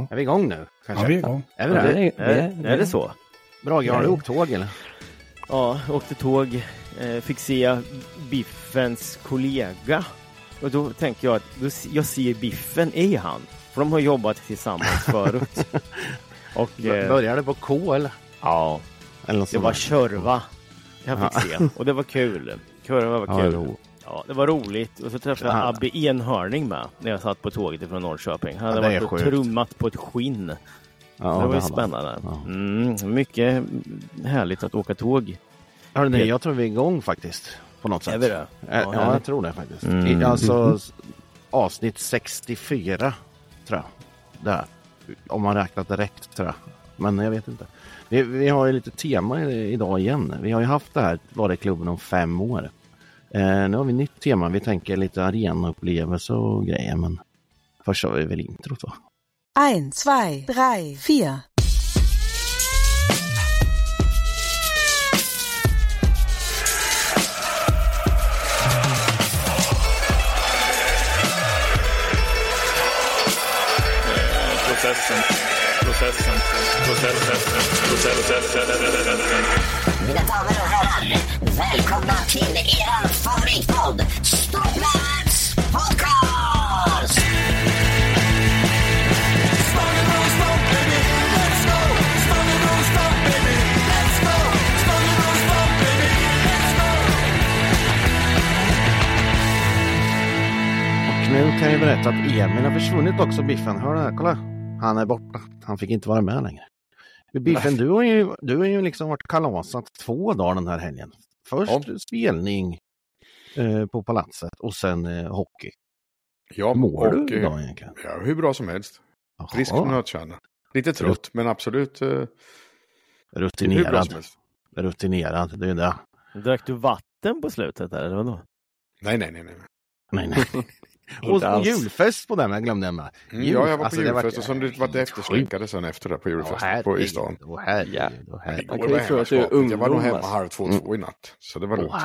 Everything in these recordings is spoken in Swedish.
Är vi igång nu? Kanske? Ja, vi är igång. Är vi det? Är det så? Brage, har du åkt tåg eller? Ja, åkte tåg. Fick se Biffens kollega. Och då tänker jag att jag ser Biffen i han. För de har jobbat tillsammans förut. Och, började på K eller? Ja, eller det var Körva. Jag fick se. Och det var kul. Körva var kul. Ja, det var roligt. Och så träffade jag Abbe Enhörning med när jag satt på tåget från Norrköping. Han hade varit trummat på ett skinn. Ja, det var ju spännande. Ja. Mycket härligt att åka tåg. Hörde ni, jag tror vi är igång faktiskt. På något sätt. Är vi det? Ja, jag tror det faktiskt. Alltså avsnitt 64 tror jag. Där. Om man räknat direkt tror jag. Men jag vet inte. Vi har ju lite tema idag igen. Vi har ju haft det här, var det klubben om 5 år. Nu har vi nytt tema. Vi tänker lite arenaupplevelse och grejer. Men först har vi väl introt va? 1, 2, 3, 4. Processen. Mina damer och herrar, välkomna till er favoritpodd Stopplats Podcast! Och nu kan jag berätta att Emil har försvunnit också, Biffen. Hör det här, kolla. Han är borta. Han fick inte vara med längre. Biffen, du har ju liksom varit kalasat 2 dagar den här helgen. Först spelning på palatset och sen hockey. Ja, mår du idag egentligen? Ja, hur bra som helst. Frisk som nötkärna. Lite trött, men absolut rutinerad. Rutinerad, det är det. Drack du vatten på slutet eller vadå? Nej. Och julfest på den, jag glömde med. Ja, jag var på julfest och så var det efterslänkade sen efter det på julfest på i stan. Jag var nog hemma 1:30 i natt. Så det var lugnt.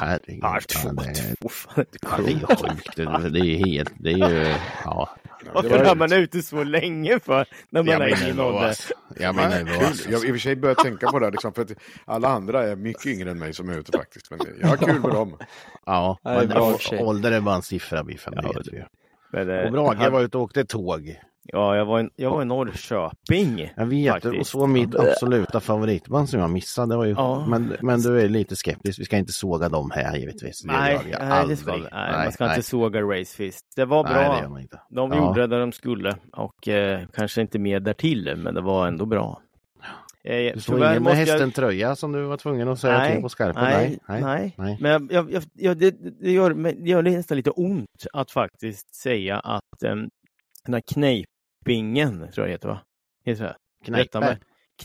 Det är helt, det är ju, ja. Varför är man ute så länge för när man är ingen ålder? Jag i och för sig börjar tänka på det liksom, för att alla andra är mycket yngre än mig som är ute faktiskt. Men jag har kul med dem. Ja, men ålder är bara en siffra, Biffen. Och Brage var ute och åkte tåg. Ja, jag var i Norrköping. Jag vet, faktiskt. Och så mitt absoluta favoritband som jag missade. Det var ju, men du är lite skeptisk. Vi ska inte såga dem här, givetvis. Nej, man ska inte såga Racefist. Det var bra. Nej, det gör man inte. De gjorde det där de skulle. Och kanske inte mer därtill, men det var ändå bra. Du såg ingen med hästen-tröja som du var tvungen att säga till på skarpen? Nej. Men det gör nästan lite ont att faktiskt säga att den här knejpingen, tror jag heter, va? Heter det?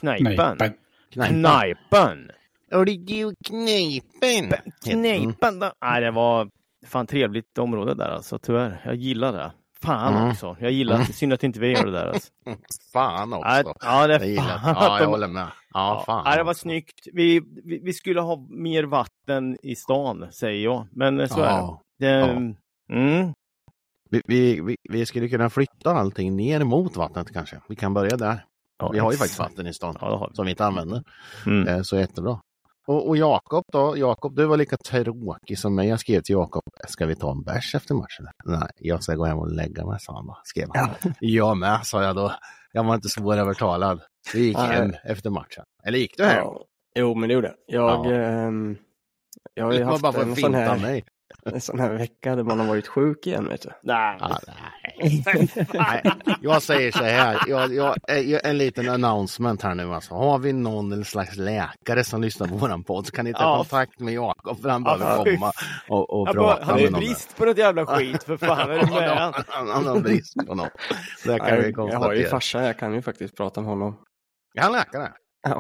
Knejpen. Och det är ju knejpen. Nej, det var fan trevligt område där alltså, tyvärr. Jag gillar det. Fan också. Jag gillar att synd att inte vi gör det där alltså. Fan också. Ja, det är fan. Ja, jag håller med. Ja, fan. Ja, det var snyggt. Vi skulle ha mer vatten i stan, säger jag. Men så är det. Vi skulle kunna flytta allting ner mot vattnet kanske. Vi kan börja där. Ja, vi har ju faktiskt vatten i stan som vi inte använder. Så jättebra. Och Jakob då? Jakob, du var lika tråkig som mig. Jag skrev till Jakob, ska vi ta en bärs efter matchen? Nej, jag ska gå hem och lägga mig, sa han då. Skrev han. Jag med, sa jag då. Jag var inte svårövertalad. Vi gick hem efter matchen. Eller gick du hem? Ja. Jo, men det gjorde jag. Jag har ju haft en sån här vecka där man har varit sjuk igen, vet du. Nej. Nej. Jag säger så här, en liten announcement här nu alltså. Har vi någon slags läkare som lyssnar på våran podd så kan ni ta kontakt med Jakob för han behöver komma och prata han är brist på något jävla skit för fan. Är det med? Han har brist på något. Det kan vi konstatera. Jag har ju farsa, jag kan ju faktiskt prata med honom. Är han läkare? Ja.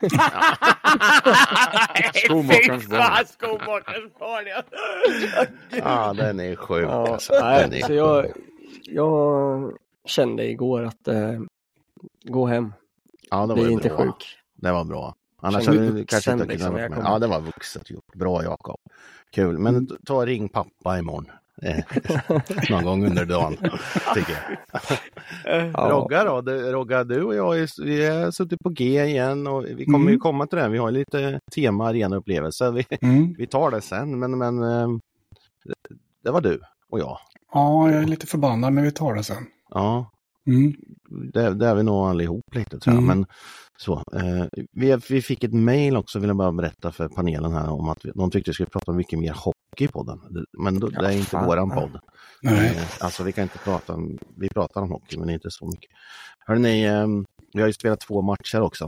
Skomakarens barn. Ja, den är sjuk. Ja, alltså. Så jag kände igår att gå hem. Ja, det var inte bra. Sjuk. Det var bra. Annars hade du kanske inte kunnat. Ja, det var vuxet gjort. Bra, Jakob. Kul. Men ta ring pappa imorgon. någon gång under dagen, tycker jag. Rogga, du och jag vi är suttit på G igen och vi kommer ju komma till det. Vi har lite tema arena-upplevelser. Vi tar det sen, men det var du och jag. Ja, jag är lite förbannad när vi tar det sen. Ja, det är vi nog allihop lite, tror jag. Men så, vi fick ett mejl också, vill jag bara berätta för panelen här, om att de tyckte vi skulle prata mycket mer hockey på den. Men det är inte våran podd. Alltså vi kan inte prata om, vi pratar om hockey, men inte så mycket. Hörrni, vi har ju spelat 2 matcher också.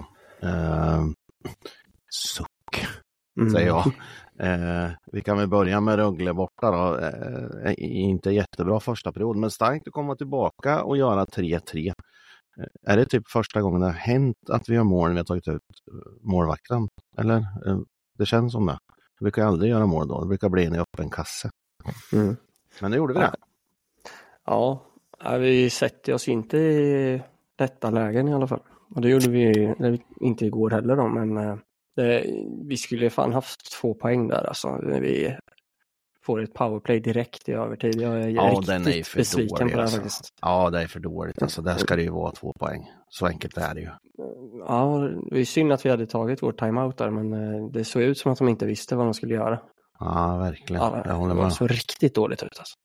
Suck, säger jag. Vi kan väl börja med Rögle borta då. Inte jättebra första period, men starkt att komma tillbaka och göra 3-3. Är det typ första gången det har hänt att vi har mål när vi har tagit ut målvakten? Eller? Det känns som det. Vi brukar aldrig göra mål då. Det brukar bli en öppen kasse. Men det gjorde vi det. Ja, vi sätter oss inte i detta lägen i alla fall. Och det gjorde vi inte igår heller då, men vi skulle fan haft 2 poäng där alltså. Vi får ett powerplay direkt i övertid. Jag är riktigt besviken dålig, på det alltså. Faktiskt. Ja, det är för dåligt. Alltså, där ska det ju vara 2 poäng. Så enkelt är det ju. Ja, det är synd att vi hade tagit vår timeout där, men det såg ut som att de inte visste vad de skulle göra. Ja, verkligen. Ja, jag håller med. Det såg riktigt dåligt ut alltså.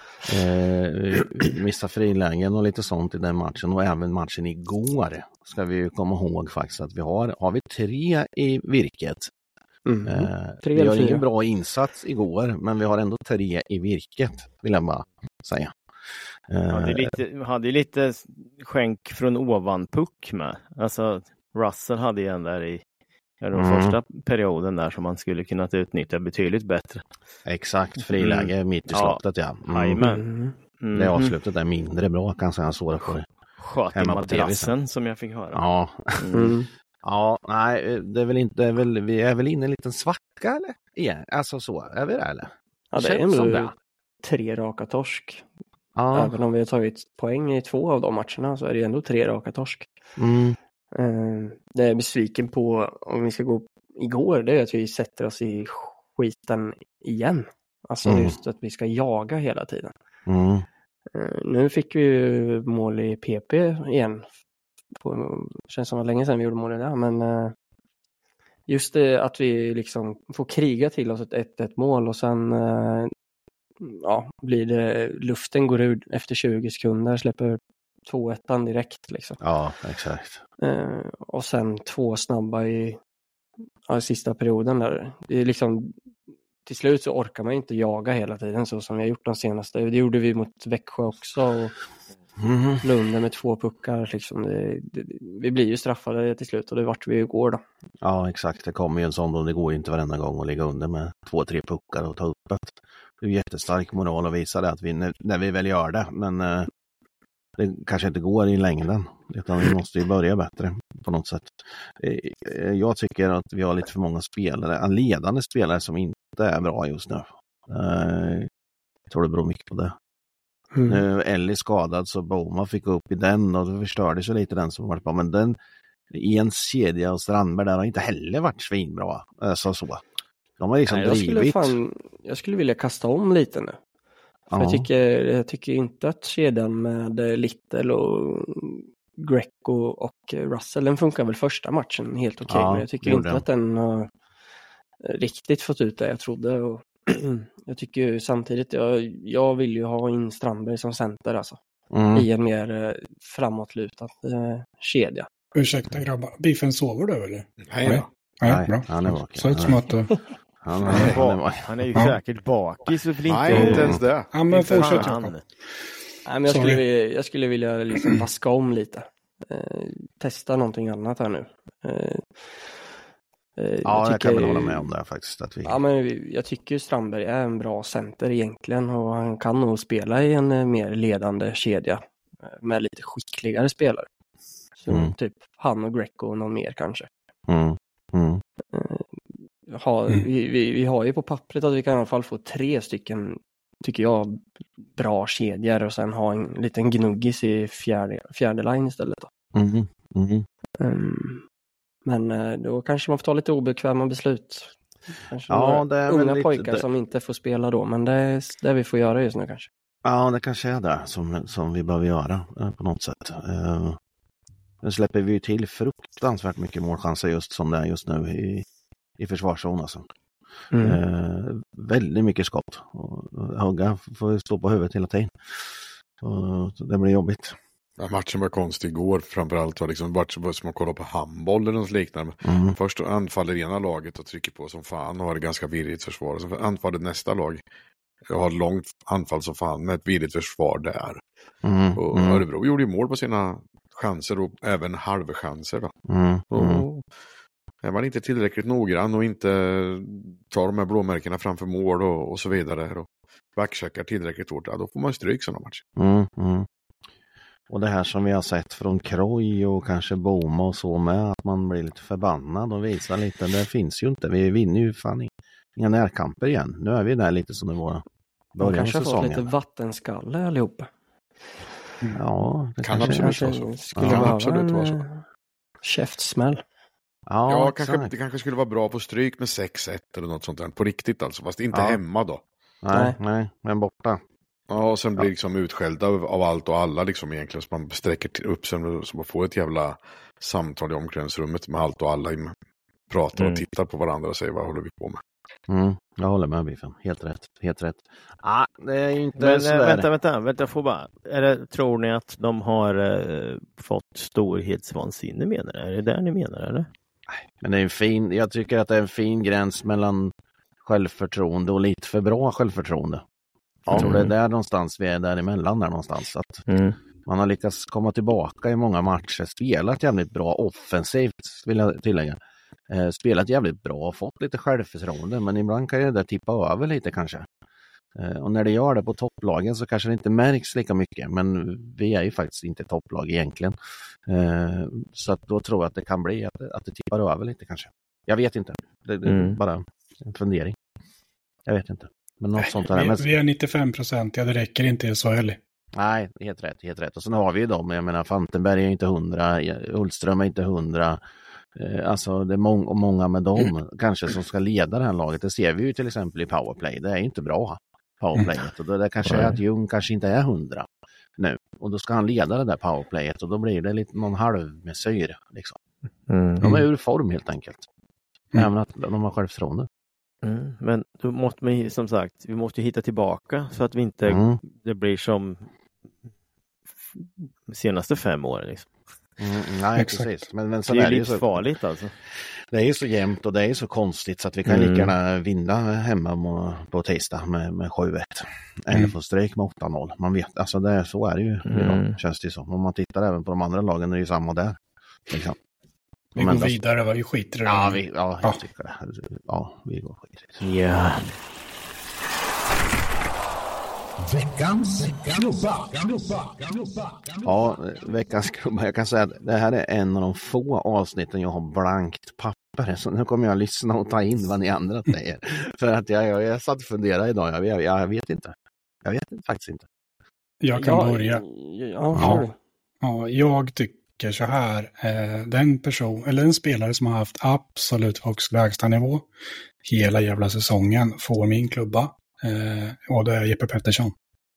Missa frilägen och lite sånt i den matchen, och även matchen igår ska vi ju komma ihåg faktiskt att vi har vi 3 i virket. Vi har ingen bra insats igår, men vi har ändå 3 i virket, vill jag bara säga. Hade lite skänk från ovan puck med. Alltså Russell hade ju en där i den första perioden där som man skulle kunna utnyttja betydligt bättre. Exakt, friläge mitt i slottet, Det avslutet är mindre bra, kan säga så. Sköt i madrassen som jag fick höra. Ja. Ja, nej, det är väl inte, vi är väl inne i en liten svacka eller? Igen, alltså så, är vi det eller? Ja, det är ändå 3 raka torsk. Ja. Även om vi har tagit poäng i 2 av de matcherna så är det ändå 3 raka torsk. Det är besviken på, om vi ska gå igår, det är att vi sätter oss i skiten igen. Alltså just att vi ska jaga hela tiden. Nu fick vi ju mål i PP igen. Känns som att länge sedan vi gjorde mål i det. Men just det att vi liksom får kriga till oss ett 1-1 mål och sen blir det, luften går ur efter 20 sekunder, släpper 2-1 direkt liksom. Ja, exakt. Och sen 2 snabba i sista perioden där. Det är liksom, till slut så orkar man inte jaga hela tiden så som vi har gjort de senaste. Det gjorde vi mot Växjö också och Lunden med 2 puckar liksom. Vi blir ju straffade till slut och det vart vi igår då. Ja, exakt. Det kommer ju en sån då, det går ju inte varenda gång att ligga under med 2-3 puckar och ta upp det. Det är jättestark moral att visa det att vi, när vi väl gör det, men det kanske inte går i längden, utan vi måste ju börja bättre på något sätt. Jag tycker att vi har lite för många spelare, ledande spelare som inte är bra just nu. Jag tror det beror mycket på det. Nu Ellie skadad så Boma fick upp i den och då förstördes ju lite den som varit bra, men den i en kedja och Strandberg där har inte heller varit svinbra. Så. De har liksom drivit. Jag skulle vilja kasta om lite nu. För jag tycker inte att kedjan med Little och Greco och Russell, den funkar väl första matchen helt okej, men jag tycker inte att den har riktigt fått ut det jag trodde. Och jag tycker samtidigt, jag vill ju ha in Strandberg som center alltså. I en mer framåtlutad kedja. Ursäkta grabbar, Biffen sover du eller? Nej, bra. Han är vaken. Så som att han är ju säkert bakis och Nej, inte ens det. Ja, men fortsätt. Nej, men jag skulle vilja liksom vaska om lite. Testa någonting annat här nu. Jag kan väl hålla med om det faktiskt. Att vi... Ja, men jag tycker Strandberg är en bra center egentligen och han kan nog spela i en mer ledande kedja med lite skickligare spelare. Så typ han och Greco och någon mer kanske. Vi har ju på pappret att vi kan i alla fall få 3 stycken, tycker jag, bra kedjor och sen ha en liten gnuggis i fjärde line istället då. Men då kanske man får ta lite obekväma beslut. Kanske det är unga pojkar som inte får spela då, men det är det vi får göra just nu kanske. Ja, det kanske är det som vi behöver göra på något sätt. Nu släpper vi ju till fruktansvärt mycket målchanser just som det är just nu i försvarszon alltså. Väldigt mycket skott. Hugga får stå på huvudet hela tiden. Så det blir jobbigt. Ja, matchen var konstig igår. Framförallt var liksom matchen som att kolla på handboll eller något liknande. Först anfaller ena laget och trycker på som fan och har ett ganska virrigt försvar. Sen anfaller nästa lag. Jag har ett långt anfall som fan med ett virrigt försvar där. Och Örebro gjorde ju mål på sina chanser och även halvchanser då. Är man inte tillräckligt noggrann och inte tar de här blåmärkena framför mål och så vidare och backcheckar tillräckligt hårt, då får man stryk sådana matcher. Och det här som vi har sett från Kroj och kanske Boma och så med, att man blir lite förbannad och visar lite, det finns ju inte. Vi vinner ju fan inga närkamper igen. Nu är vi där lite som det var början av säsongen. Kanske fått lite vattenskalle allihopa. Ja, det kan absolut vara så. Skulle absolut vara så. Käftsmäll. Ja, det kanske skulle vara bra på stryk med 6-1 eller något sånt där. På riktigt alltså, fast inte hemma då. Nej, men borta. Ja, och sen blir liksom utskällda av allt och alla liksom egentligen. Så man sträcker upp sig så man får ett jävla samtal i omklädningsrummet med allt och alla pratar och tittar på varandra och säger vad håller vi på med. Jag håller med Biffen. Helt rätt. Det är inte sådär. Vänta, tror ni att de har fått storhetsvansinne, menar ni? Är det där ni menar, eller? Men det är jag tycker att det är en fin gräns mellan självförtroende och lite för bra självförtroende. Jag tror det är där någonstans vi är däremellan där någonstans. Att man har lyckats komma tillbaka i många matcher, spelat jävligt bra offensivt, vill jag tillägga. Spelat jävligt bra och fått lite självförtroende, men ibland kan det där tippa över lite kanske. Och när det gör det på topplagen så kanske det inte märks lika mycket, men vi är ju faktiskt inte topplag egentligen. Så att då tror jag att det kan bli att det tippar över lite kanske. Jag vet inte, det är bara en fundering. Jag vet inte. Men något sånt där. Vi är 95%, det räcker inte så heller. Nej, helt rätt. Och sen har vi ju dem, jag menar Fantenberg är inte 100, Ullström är inte 100. Alltså det är många med dem kanske som ska leda det här laget. Det ser vi ju till exempel i powerplay. Det är inte bra powerplayet. Och det kanske är att Ljung kanske inte är 100 nu. Och då ska han leda det där powerplayet. Och då blir det lite någon halvmesyr liksom. De är ur form helt enkelt. Även att de har självförtroende. Men då måste vi, som sagt, vi måste hitta tillbaka så att vi inte det blir som de senaste 5 åren liksom. Nej, exakt. Precis. Men så det är lite farligt alltså. Det är ju så jämnt och det är så konstigt så att vi kan lika gärna vinna hemma på tisdag med 7-1. Eller få stryk med 8-0. Man vet, alltså så är det ju idag, känns det som. Om man tittar även på de andra lagen är det ju samma där. Liksom. Vi går vidare, vi skiter i det. Jag tycker det. Ja, vi går skiter. Ja. Veckans klubba. Ja, veckans klubba. Jag kan säga att det här är en av de få avsnitten jag har blankt papper. Så nu kommer jag lyssna och ta in vad ni andra säger. För att jag satt och funderade idag. Jag vet inte. Jag vet faktiskt inte. Jag kan börja. Ja, jag tycker så här. Den spelare som har haft absolut högst lägsta nivå hela jävla säsongen får min klubba. Och det är Jeppe Pettersson.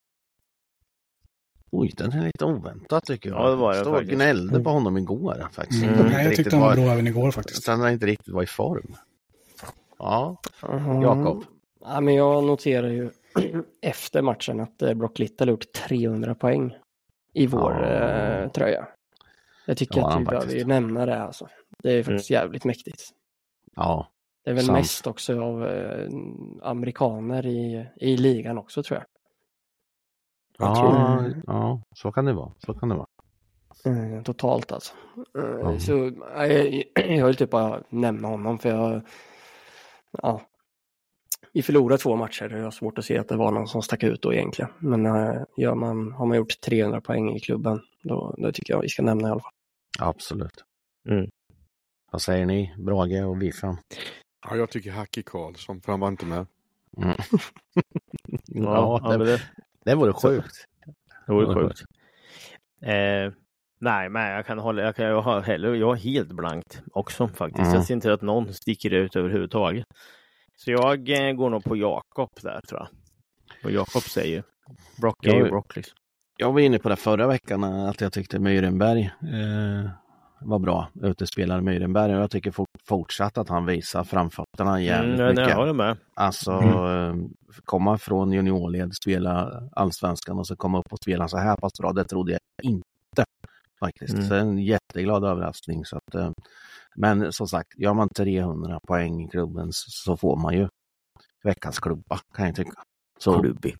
Oj, den är lite oväntad tycker jag. Ja, det var det faktiskt. Gnällde på honom igår faktiskt. Jag tyckte han var bra även igår faktiskt. Sen har inte riktigt var i form. Ja, Jakob. Ja, men jag noterar ju efter matchen att Brock Little har gjort 300 poäng i vår tröja. Jag tycker att vi behöver nämna det alltså. Det är faktiskt jävligt mäktigt. Ja. Det är väl mest också av amerikaner i ligan också, tror jag. Ja, så kan det vara. Totalt alltså. Så jag vill typ bara nämna honom för vi förlorade 2 matcher. Jag har svårt att se att det var någon som stack ut då egentligen. Men har man gjort 300 poäng i klubben, då tycker jag vi ska nämna i alla fall. Absolut. Vad säger ni, Brage och Biffen? Ja, jag tycker Hacki Karlsson, för han var inte med. Det vore sjukt. Det vore sjukt. Nej, men jag har helt blankt också faktiskt. Jag ser inte att någon sticker ut överhuvudtaget. Så jag går nog på Jakob där, tror jag. Och Jakob säger Brock är ju Brock. Jag var inne på det förra veckan att jag tyckte Myrenberg var bra. Utespelare Myrenberg. Och jag tycker fortsatt att han visar framfötterna jävligt mycket. Jag håller med. Alltså komma från juniorled, spela allsvenskan och så komma upp och spela så här pass bra. Det trodde jag inte faktiskt. Så en jätteglad överraskning. Så att, men som sagt, gör man 300 poäng i klubben så får man ju veckans klubba, kan jag tycka. Så klubbig.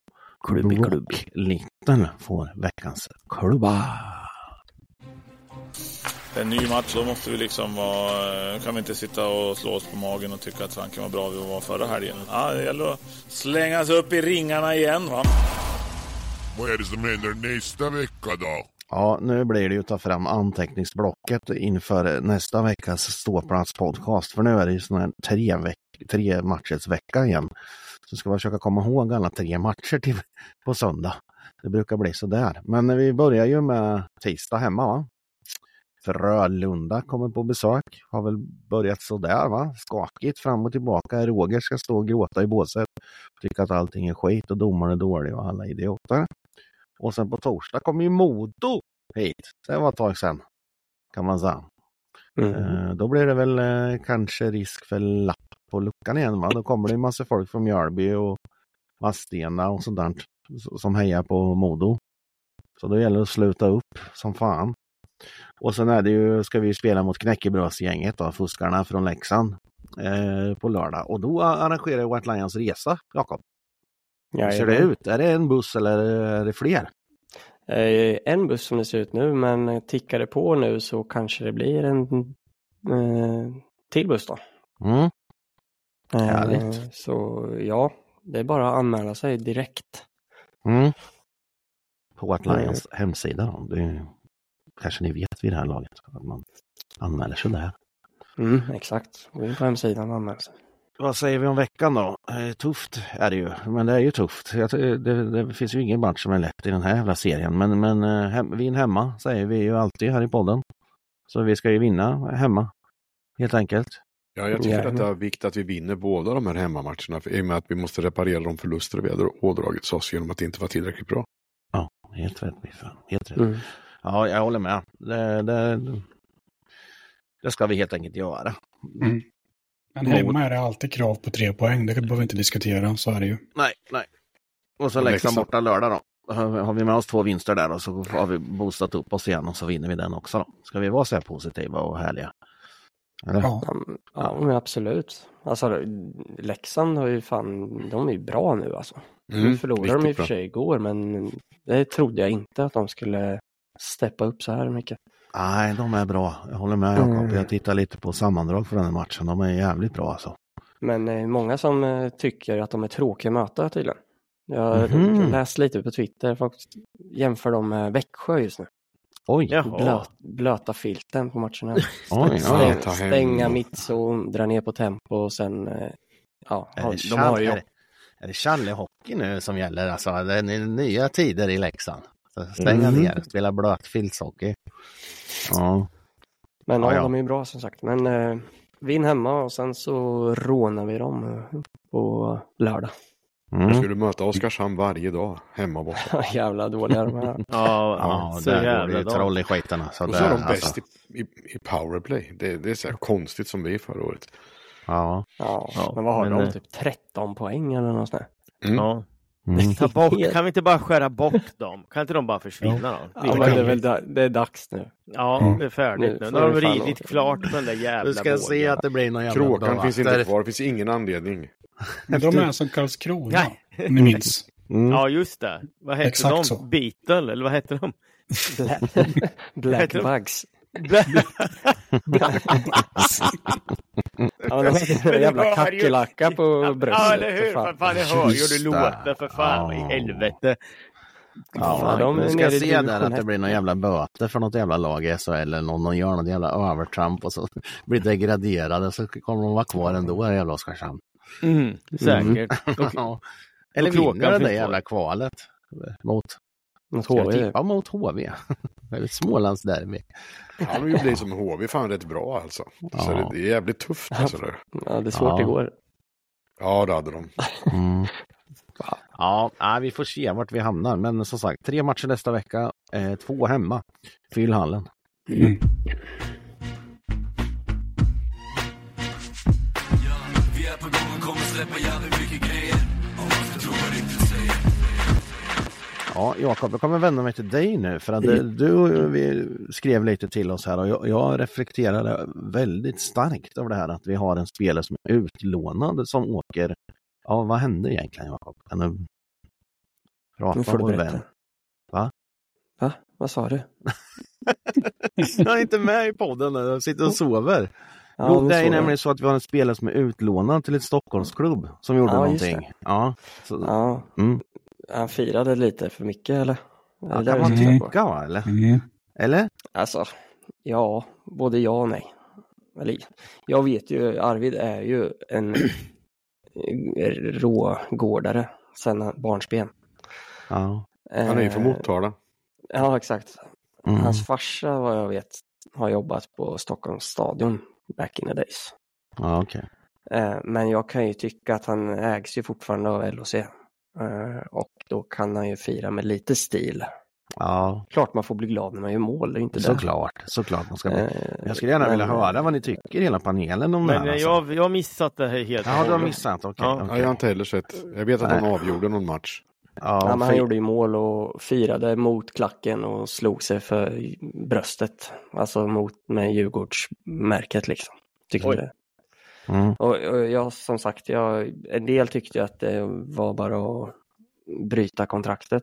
Liten får veckans klubba. En ny match, då måste vi liksom kan vi inte sitta och slå oss på magen och tycka att Franken var bra vi var förra helgen. Ja, det gäller att slänga sig upp i ringarna igen, va? Vad är det som händer nästa vecka då? Ja, nu blir det ju att ta fram anteckningsblocket inför nästa veckas Ståplats podcast. För nu är det ju sån här 3 matchers vecka igen. Så ska vi försöka komma ihåg alla 3 matcher på söndag. Det brukar bli så där. Men vi börjar ju med tisdag hemma, va? Frölunda kommer på besök. Har väl börjat så där, va? Skakigt fram och tillbaka. Roger ska stå och gråta i båset. Tycka att allting är skit och domaren är dålig och alla idioter. Och sen på torsdag kommer ju Modo hit. Det var ett tag sedan, kan man säga. Då blir det väl kanske risk för lapp på luckan igen, va? Då kommer det en massa folk från Mjölby och Vadstena och sånt där som hejar på Modo. Så då gäller det att sluta upp som fan. Och sen är det ju, ska vi spela mot Knäckebrödsgänget då, fuskarna från Leksand på lördag. Och då arrangerar White Lions resa, Jakob. Hur ser det ut? Är det en buss eller är det fler? En buss som det ser ut nu, men tickar det på nu så kanske det blir en till buss då. Så ja, det är bara att anmäla sig direkt. På White Lions hemsida då. Det kanske ni vet vid det här laget att man anmäler sig där. Exakt. Gå in på hemsidan och anmäler sig. Vad säger vi om veckan då? Tufft är det ju, men det är ju tufft. Det finns ju ingen match som är lätt i den här jävla serien, men vinn hemma säger vi ju alltid här i podden. Så vi ska ju vinna hemma, helt enkelt. Ja, jag tycker att det är viktigt att vi vinner båda de här hemmamatcherna, i och med att vi måste reparera de förluster vi hade ådragit oss genom att det inte var tillräckligt bra. Ja, helt rätt. Helt rätt. Ja, jag håller med. Det ska vi helt enkelt göra. Men hemma är det alltid krav på 3 poäng. Det behöver vi inte diskutera, så är det ju. Nej. Och så Leksand borta lördag då. Har vi med oss 2 vinster där och så har vi boostat upp oss igen och så vinner vi den också då. Ska vi vara så här positiva och härliga? Eller? Ja, men absolut. Alltså Leksand har ju de är ju bra nu alltså. Nu förlorade de i och för sig igår, men det trodde jag inte att de skulle steppa upp så här mycket. Nej, de är bra. Jag håller med Jakob. Jag tittar lite på sammandrag för den här matchen. De är jävligt bra alltså. Men många som tycker att de är tråkiga möta tydligen. Jag har läst lite på Twitter. Folk jämför dem med Växjö just nu. Oj. Blöta filten på matcherna. Stänga mittzon, dra ner på tempo och sen... Är det Challe-hockey nu som gäller? Alltså, det är nya tider i Leksand. Så stänga ner, spela blötfiltshockey. Ja. Men de är ju bra som sagt. Men vinn hemma och sen så rånar vi dem på lördag. Jag skulle möta Oskarshamn varje dag hemma borta. Jävla dåliga de här. Ja, det är troll i skitarna. Så och så är de bäst i powerplay. Det är så här konstigt som vi är förra året. Ja, men vad har de? Typ 13 poäng eller något sånt där? Ja. Kan vi inte bara skära bort dem? Kan inte de bara försvinna då? Ja, men det är dags nu. Ja, det är färdigt nu. Nu har de ridit klart med den där jävla. Du ska se att det blir någon jävla Kråkan finns inte kvar, det finns ingen anledning. Men de är som Karlskrona, om ni minns. Ja, just det. Vad heter de? Så. Beetle, eller vad heter de? Blackbugs. Ja, de har en jävla kackelacka på bröstet. Ja, eller hur? Fan, det hör ju du låter för fan i helvete. Ja, du ska se där att det blir någon jävla böter för något jävla lag i SHL eller någon gör något jävla övertramp och så blir degraderade så kommer de vara kvar ändå i jävla Oskarshamn. Säkert. Eller vinner det där jävla kvalet mot HV. Ja, mot HV. Väldigt Smålands derby. Ja, det blir som HV fan rätt bra alltså. Så det är jävligt tufft alltså. Ja, det är svårt igår. Ja, det hade de. Ja, vi får se vart vi hamnar. Men som sagt, 3 matcher nästa vecka, 2 hemma. Fyll hallen. Vi är på gång och kommer släppa jävligt mycket grejer. Om man ska tro vad riktigt säger. Ja, Jakob, jag kommer vända mig till dig nu. För att vi skrev lite till oss här. Och jag reflekterade väldigt starkt över det här. Att vi har en spelare som är utlånad som åker. Ja, vad hände egentligen, Jakob? Kan du prata om vem? Va? Vad sa du? Jag är inte med i podden nu. Jag sitter och sover. Ja, det är nämligen så att vi har en spelare som är utlånad till ett Stockholmsklubb som gjorde någonting. Ja, så, ja. Han firade lite för mycket, eller? Ja, det kan man tycka, va? Eller? Eller? Alltså, ja, både ja och nej. Eller, jag vet ju, Arvid är ju en rågårdare sen barnsben. Ja. Han är ju från Motala. Ja, exakt. Hans farsa, vad jag vet, har jobbat på Stockholms stadion back in the days. Ja, okej. Men jag kan ju tycka att han ägs ju fortfarande av LHC. Och då kan han ju fira med lite stil. Ja. Klart man får bli glad när man gör mål, det är inte såklart man ska bli. Jag skulle gärna vilja höra vad ni tycker, hela panelen om det här. Men jag har missat det här helt. Ja, du har missat, okej. Ja, jag har inte heller sett. Jag vet att han avgjorde någon match. Ja, men han gjorde ju mål och firade mot klacken och slog sig för bröstet. Alltså med Djurgårdsmärket liksom. Tyckte det. Och jag, som sagt, en del tyckte att det var bara att bryta kontraktet.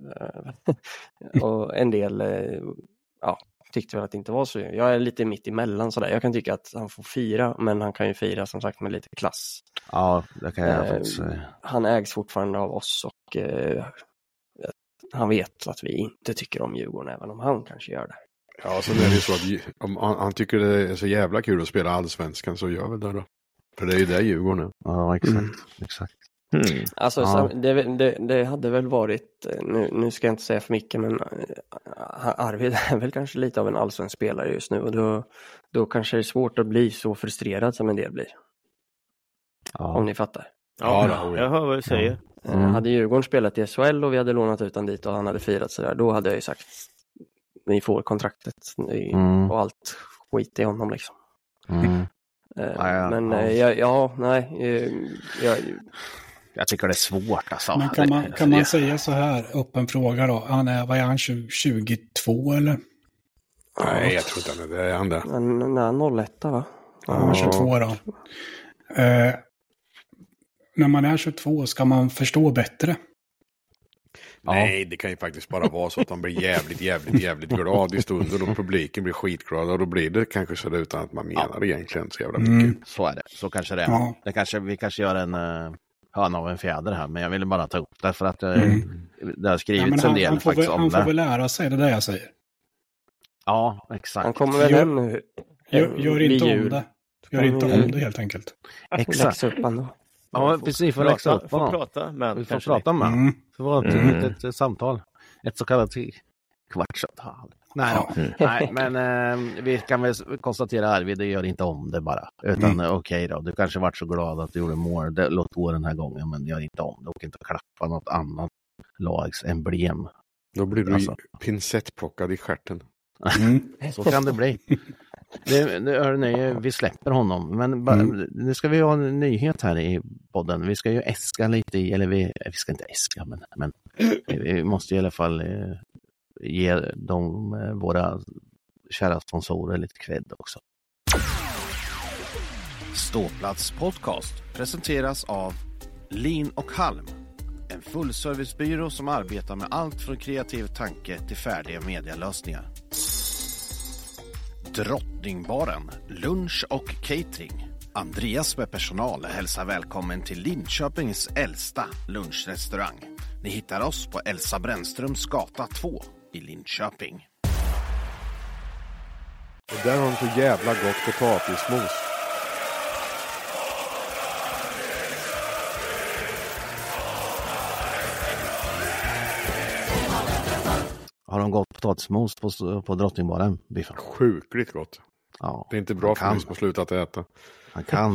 Och en del tyckte väl att det inte var så. Jag är lite mitt emellan sådär. Jag kan tycka att han får fira, men han kan ju fira som sagt med lite klass. Ja, det kan jag faktiskt. Han ägs fortfarande av oss och han vet att vi inte tycker om Djurgården, även om han kanske gör det. Ja, så är det ju så att om han tycker det är så jävla kul att spela allsvenskan, så gör väl det då. För det är ju det Djurgården är. Ja, exakt. Alltså det hade väl varit, nu ska jag inte säga för mycket, men Arvid är väl kanske lite av en allsvensk spelare just nu, och då kanske det är svårt att bli så frustrerad som en del blir. Ja. Om ni fattar. Ja, jag hör vad du säger. Hade Djurgården spelat i SHL och vi hade lånat ut han dit och han hade firat sådär, då hade jag ju sagt ni får kontraktet och allt skit i honom liksom. Jag tycker det är svårt alltså. Men kan man säga så här, öppen fråga då, vad är han 22 eller? Nej, jag tror inte det är han där. Nej, 01 va? Ja, 22 då. När man är 22 ska man förstå bättre. Nej, det kan ju faktiskt bara vara så att han blir jävligt glad i stunden och publiken blir skitglad, och då blir det kanske så utan att man menar egentligen så jävla mycket. Så är det, så kanske det är. Ja. Vi kanske gör en hörna av en fjäder här, men jag ville bara ta upp det för att det har skrivits en del faktiskt om det. Han får väl lära sig det där jag säger. Ja, exakt. Han kommer väl hem nu. Gör inte om det. Gör inte om det helt enkelt. Exakt. Ja, precis. Får läxa upp honom. Vi får prata med. Det var ett samtal. Ett så kallat kvartssamtal. Nej, men vi kan väl konstatera här, vi gör inte om det bara. Utan okej då, du kanske varit så glad att du gjorde mål. Låt gå den här gången, men gör inte om det. Och inte klappa något annat lags emblem. Då blir du pincettplockad i stjärten. Så kan det bli. Vi släpper honom. Men nu ska vi ha en nyhet här i podden. Vi ska ju äska lite i, eller vi ska inte äska, men vi måste i alla fall ge våra kära sponsorer lite cred också. Ståplats podcast presenteras av Lin och Halm. En fullservicebyrå som arbetar med allt från kreativ tanke till färdiga medialösningar. Drottningbaren, lunch och catering. Andreas med personal hälsar välkommen till Linköpings äldsta lunchrestaurang. Ni hittar oss på Elsa Brännströms gata 2 i Linköping. Och där har de så jävla gott potatismos. Har de gått potatismos på Drottningbaren, biffen? Sjukligt gott. Ja, det är inte bra för mig som har slutat äta. Han kan.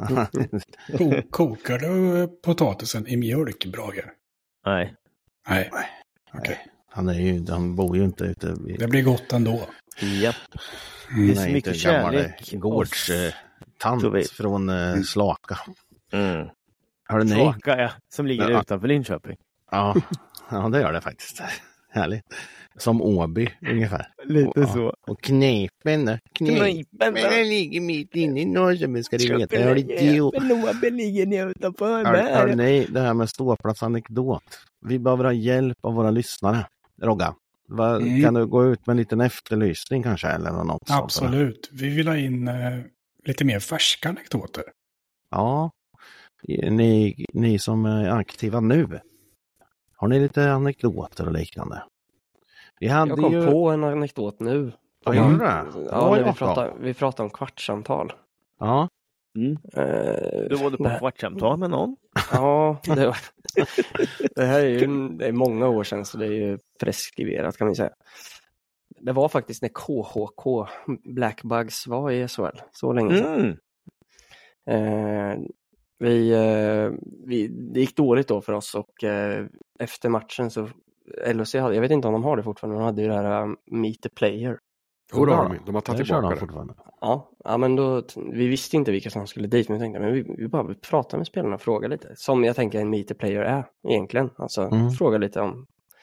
Kokar du potatisen i mjölk, Brager? Nej. Nej. Okej. Han bor ju inte ute. Det blir gott ändå. Japp. Det är så mycket kärlek. Gårdstant från Slaka. Har du Slaka, ja. Som ligger utanför Linköping. Ja, det gör det faktiskt. Härligt. Som Åby ungefär. Lite så. Och Knepen ligger mitt inne i Norrköping, ska du veta. Åby ligger utanför. Hör ni, det här med ståplatsanekdot. Vi behöver ha hjälp av våra lyssnare. Rogga, kan du gå ut med en liten efterlysning kanske? Eller något absolut. Sånt? Vi vill ha in lite mer färska anekdoter. Ja, ni som är aktiva nu. Har ni lite anekdoter och liknande? Jag kom på en anekdot nu. Vad gör du det? Ja, vi pratade om kvartssamtal. Ja. Du var på kvartssamtal med någon? Ja, det här är ju det är många år sedan, så det är ju preskriberat kan man säga. Det var faktiskt när KHK Blackbugs var i SHL, så länge sedan. Det gick dåligt då för oss, och efter matchen så LHC hade, jag vet inte om de har det fortfarande, de hade ju det här Meet the Player. De har tagit tillbaka det fortfarande. Ja, men då, vi visste inte vilka som skulle dit, men jag tänkte, men vi bara pratar med spelarna och fråga lite. Som jag tänker en Meet the Player är egentligen. Alltså fråga lite om.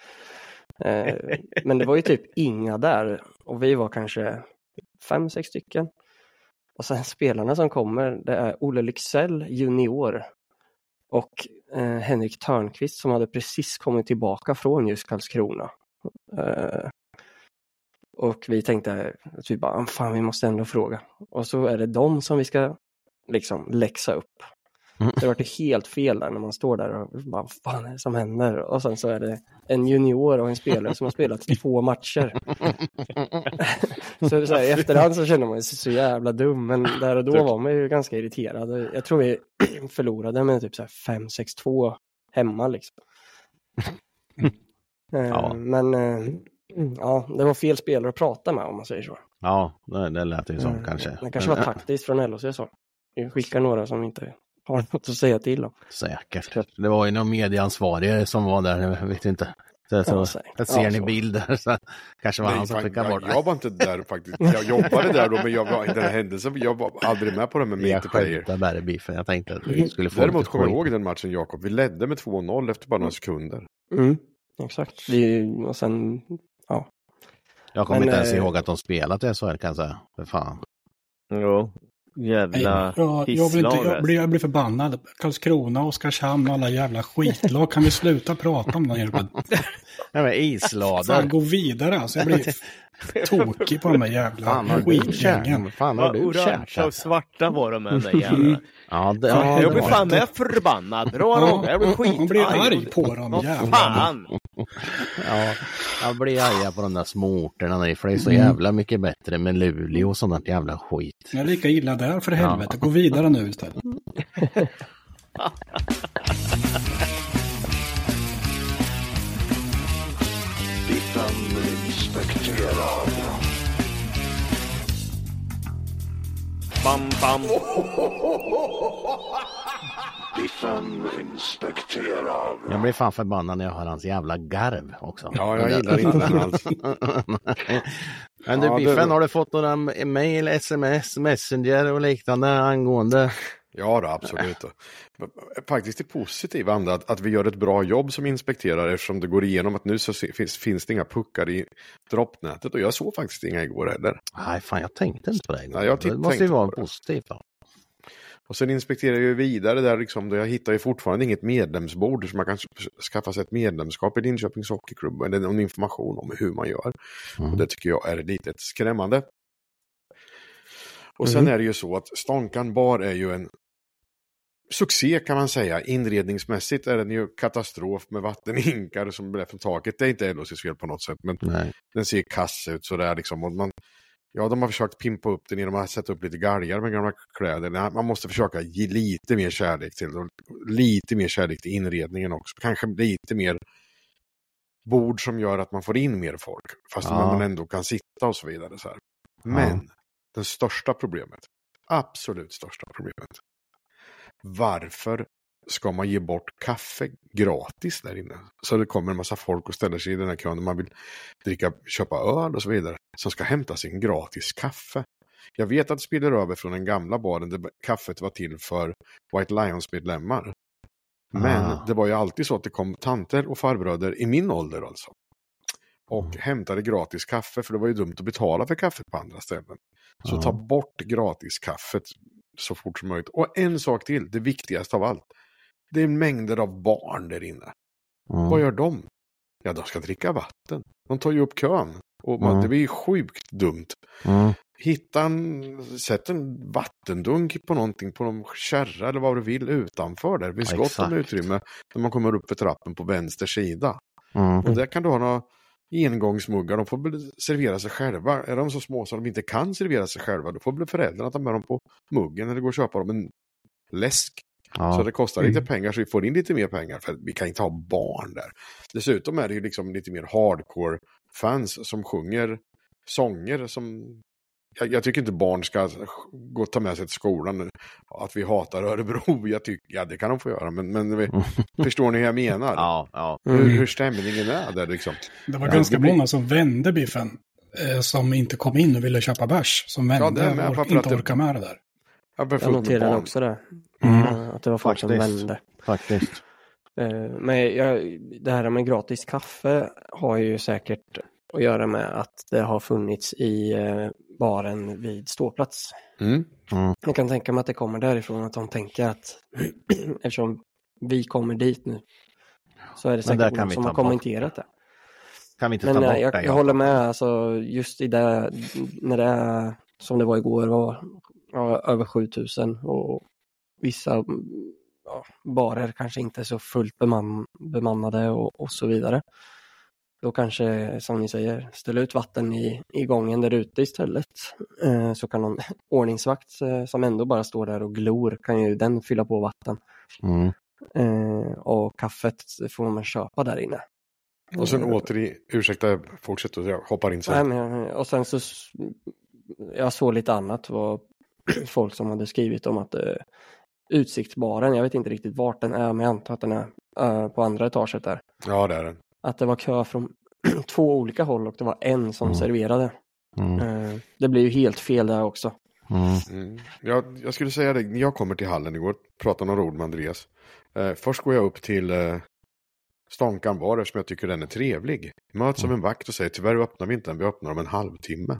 Men det var ju typ inga där, och vi var kanske 5-6 stycken. Och sen spelarna som kommer, det är Olle Lycksell junior och Henrik Törnqvist som hade precis kommit tillbaka från just Karlskrona. Och vi tänkte typ bara, fan vi måste ändå fråga. Och så är det de som vi ska liksom läxa upp. Det var det helt fel där när man står där och bara, vad fan är det som händer? Och sen så är det en junior och en spelare som har spelat 2 matcher. Så i efterhand så känner man sig så jävla dum, men där och då var man ju ganska irriterad. Jag tror vi förlorade med typ så här 5-6-2 hemma liksom. Men ja, det var fel spelare att prata med, om man säger så. Ja, det lät ju som kanske. Det kanske var taktiskt från LHC så. Vi skickar några som inte har något att säga till om. Säkert. Det var ju någon medieansvarig som var där, jag vet inte. Så ser ni bilder så kanske var han som skickade bort. Jag var inte där faktiskt. Jag jobbade där då, men jag var i den här händelsen. Jag var aldrig med på det med Meet the Player. Jag tänkte att vi skulle få. Däremot kommer jag ihåg den matchen, Jakob. Vi ledde med 2-0 efter bara några sekunder. Exakt. Och sen, ja. Jag kommer inte ens ihåg att de spelat i SHL, kan jag säga. För fan. Jo. Jävla jag blir förbannad. Karlskrona, Oskarshamn och alla jävla skitlag. Kan vi sluta prata om den? Nej, men islador. Fan, gå vidare. Alltså, jag blir tokig på de här jävla skitgängen. Fan har du orangea och svarta var de med den jävla. Jag blir fan med förbannad. Jag blir skit. Man blir arg på dem, jävla. Fan. Ja, jag blir arg på de där småorterna, för det är så jävla mycket bättre med Luleå och sånt jävla skit. Jag är lika illa där, för helvete. Gå vidare nu istället. Bam, bam. Jag blir fan förbannad när jag hör hans jävla garv också. Ja, jag gillar inte det alls. Men du, Biffen, har du fått några mail, sms, messenger och liknande angående? Ja då, absolut. Faktiskt är positiv anda att vi gör ett bra jobb som inspekterare, eftersom det går igenom att nu så finns det inga puckar i droppnätet, och jag såg faktiskt inga igår heller. Nej, fan, jag tänkte inte på det. Nej, det måste ju vara positivt då. Och sen inspekterar jag vidare där liksom, jag hittar ju fortfarande inget medlemsbord så man kan skaffa sig ett medlemskap i Linköpings hockeyklubb eller någon information om hur man gör. Och det tycker jag är lite skrämmande. Och sen är det ju så att Stonkan bar är ju en succé, kan man säga. Inredningsmässigt är den ju katastrof med vattenhinkar som blir från taket. Det är inte LHC:s fel på något sätt, men den ser kass ut sådär liksom. Och de har försökt pimpa upp den genom att sätta upp lite galgar med gamla kläder. Man måste försöka ge lite mer kärlek till det. Lite mer kärlek till inredningen också. Kanske lite mer bord som gör att man får in mer folk. Fast man ändå kan sitta och så vidare. Så här. Men Den största problemet. Absolut största problemet. Varför ska man ge bort kaffe gratis där inne? Så det kommer en massa folk och ställer sig i den här kön. Man vill köpa öl och så vidare. Som ska hämta sin gratis kaffe. Jag vet att det spiller över från den gamla baren där kaffet var till för White Lions-medlemmar. Men det var ju alltid så att det kom tanter och farbröder i min ålder alltså. Och hämtade gratis kaffe, för det var ju dumt att betala för kaffet på andra ställen. Så ta bort gratis kaffet så fort som möjligt. Och en sak till, det viktigaste av allt. Det är mängder av barn där inne. Vad gör de? Ja, de ska dricka vatten. De tar ju upp kön. Och det blir ju sjukt dumt. Sätt en vattendunk på någonting, på någon kärra eller vad du vill utanför där. Det finns gott om utrymme när man kommer upp för trappen på vänster sida. Och där kan du ha några engångsmuggar. De får servera sig själva. Är de så små så de inte kan servera sig själva, då får bli föräldrarna ta med dem på muggen eller gå och köpa dem en läsk. Så det kostar lite pengar, så vi får in lite mer pengar, för vi kan inte ha barn där. Dessutom är det ju liksom lite mer hardcore fans som sjunger sånger som... Jag tycker inte barn ska gå och ta med sig till skolan att vi hatar Örebro. Det kan de få göra, men förstår ni hur jag menar? Hur stämningen är där liksom. Det var ganska många som vände biffen, som inte kom in och ville köpa bärs, som vände och inte orkar med det där. Jag noterade också det. Att det var folk som vände. Faktiskt. Men det här med gratis kaffe har ju säkert att göra med att det har funnits i baren vid ståplats. Jag kan tänka mig att det kommer därifrån, att de tänker att eftersom vi kommer dit nu, så är det säkert någon som har kommenterat det. Kan vi inte ta bort det? Jag håller med, alltså, just i det, när det är, som det var igår, var över 7000 och vissa barer kanske inte så fullt bemannade och så vidare. Då kanske, som ni säger, ställa ut vatten i gången där ute istället. Så kan någon ordningsvakt som ändå bara står där och glor, kan ju den fylla på vatten. Och kaffet får man köpa där inne. Och sen ursäkta, fortsätt, jag hoppar in sen. Och sen så, jag såg lite annat, var folk som hade skrivit om att utsiktsbaren, jag vet inte riktigt vart den är, men jag antar att den är på andra etaget där. Ja, det är den. Att det var kö från 2 olika håll och det var en som serverade. Det blir ju helt fel där också. Jag skulle säga det, när jag kommer till hallen igår, pratar några ord med Andreas. Först går jag upp till Stånkan bar, eftersom jag tycker den är trevlig. Möts av en vakt och säger, tyvärr öppnar vi inte den, vi öppnar om en halvtimme.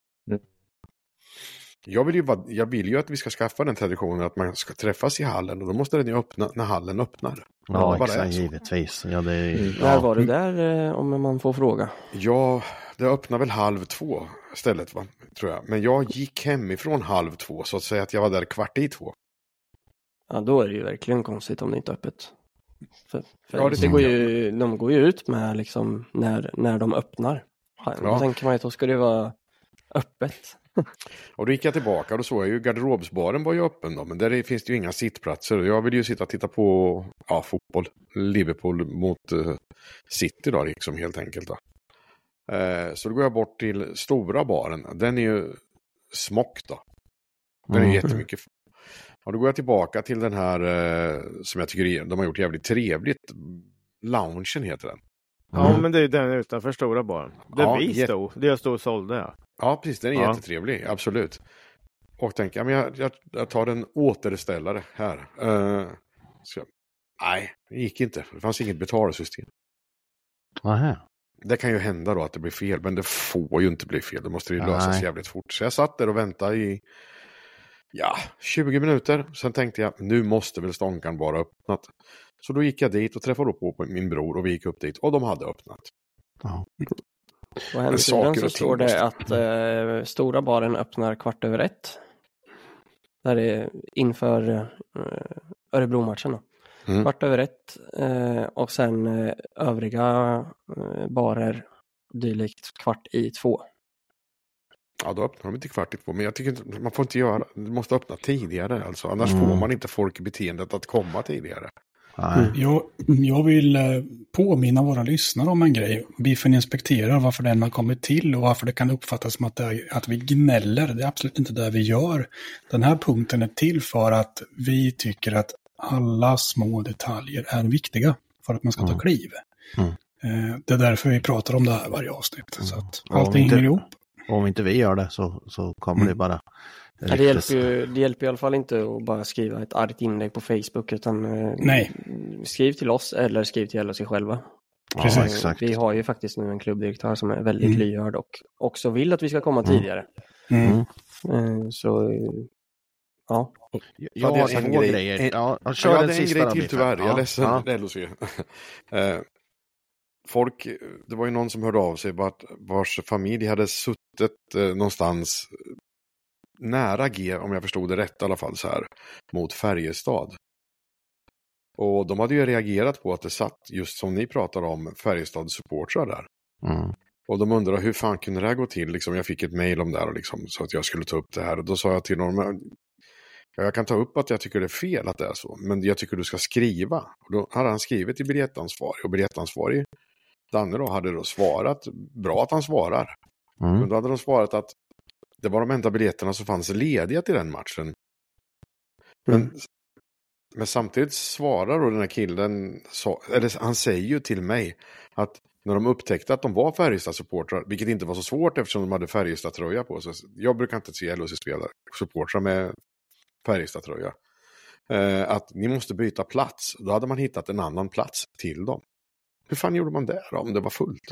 Jag vill ju att vi ska skaffa den traditionen att man ska träffas i hallen, och då måste den ju öppna när hallen öppnar. Ja, exakt, givetvis. När var du där, om man får fråga? Ja, det öppnar väl 1:30 stället, va, tror jag. Men jag gick hemifrån 1:30, så att säga att jag var där 1:15. Ja, då är det ju verkligen konstigt om det inte är öppet. De går ju ut med liksom när de öppnar. Då tänker man att då ska det vara öppet. Och då gick jag tillbaka och då såg jag ju garderobsbaren var ju öppen då, men där finns det ju inga sittplatser. Jag vill ju sitta och titta på fotboll, Liverpool mot City då, liksom, helt enkelt då. Så då går jag bort till stora baren. Den är ju smock då. Den är jättemycket. Och då går jag tillbaka till den här som jag tycker de har gjort jävligt trevligt. Loungen heter den. Ja, men det är ju den utanför stora baren. Det jag stod och sålde, ja. Ja, precis. Den är jättetrevlig, absolut. Och tänker, men jag tar en återställare här. Nej, det gick inte. Det fanns inget betalsystem. Aha. Det kan ju hända då att det blir fel, men det får ju inte bli fel. Det måste ju lösas jävligt fort. Så jag satt där och väntade i 20 minuter. Sen tänkte jag, nu måste väl Stånkan vara öppnat. Så då gick jag dit och träffade på min bror och vi gick upp dit och de hade öppnat. Ja. På hemsidan så står det att stora baren öppnar 1:15. Där är inför Örebro-matchen då. 1:15 och sen övriga barer dylikt 1:15. Ja, då öppnar de inte 1:15, men jag tycker inte, man får inte göra, det måste öppna tidigare alltså, annars får man inte folk i beteendet att komma tidigare. Jag vill påminna våra lyssnare om en grej. Biffen inspekterar varför den har kommit till och varför det kan uppfattas som att vi gnäller. Det är absolut inte det vi gör. Den här punkten är till för att vi tycker att alla små detaljer är viktiga för att man ska ta kliv. Det är därför vi pratar om det här varje avsnitt. Så att allting hänger ihop. Om inte vi gör det så kommer det bara... Det hjälper i alla fall inte att bara skriva ett argt inlägg på Facebook, utan skriv till oss eller skriv till LHC själva. Ja, exakt. Vi har ju faktiskt nu en klubbdirektör som är väldigt lyhörd och också vill att vi ska komma tidigare. Så ja. Jag hade en grej. Jag hade en grej till tyvärr. Jag är ledsen, LHC. Folk, det var ju någon som hörde av sig vars familj hade suttit någonstans nära G, om jag förstod det rätt i alla fall så här, mot Färjestad. Och de hade ju reagerat på att det satt, just som ni pratar om, Färjestad-supportrar där. Och de undrar hur fan kunde det här gå till? Liksom, jag fick ett mejl om det här och liksom, så att jag skulle ta upp det här. Och då sa jag till honom, jag kan ta upp att jag tycker det är fel att det är så, men jag tycker du ska skriva. Och då hade han skrivit till biljettansvarig, och biljettansvarig Danne då hade då svarat, bra att han svarar. Men då hade de svarat att det var de enda biljetterna som fanns lediga till den matchen. Men samtidigt svarar då den här killen, han säger ju till mig att när de upptäckte att de var Färjestad-supportrar, vilket inte var så svårt eftersom de hade Färjestad-tröja på sig. Jag brukar inte se LHC-supportrar med Färjestad-tröja. Att ni måste byta plats. Då hade man hittat en annan plats till dem. Hur fan gjorde man det då, om det var fullt?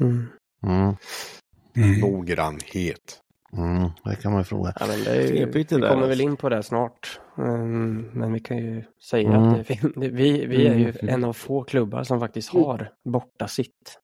Noggrannhet. Det kan man fråga. Ja, vi kommer väl in på det snart. Men vi kan ju säga att vi är ju en av få klubbar som faktiskt har borta sitt.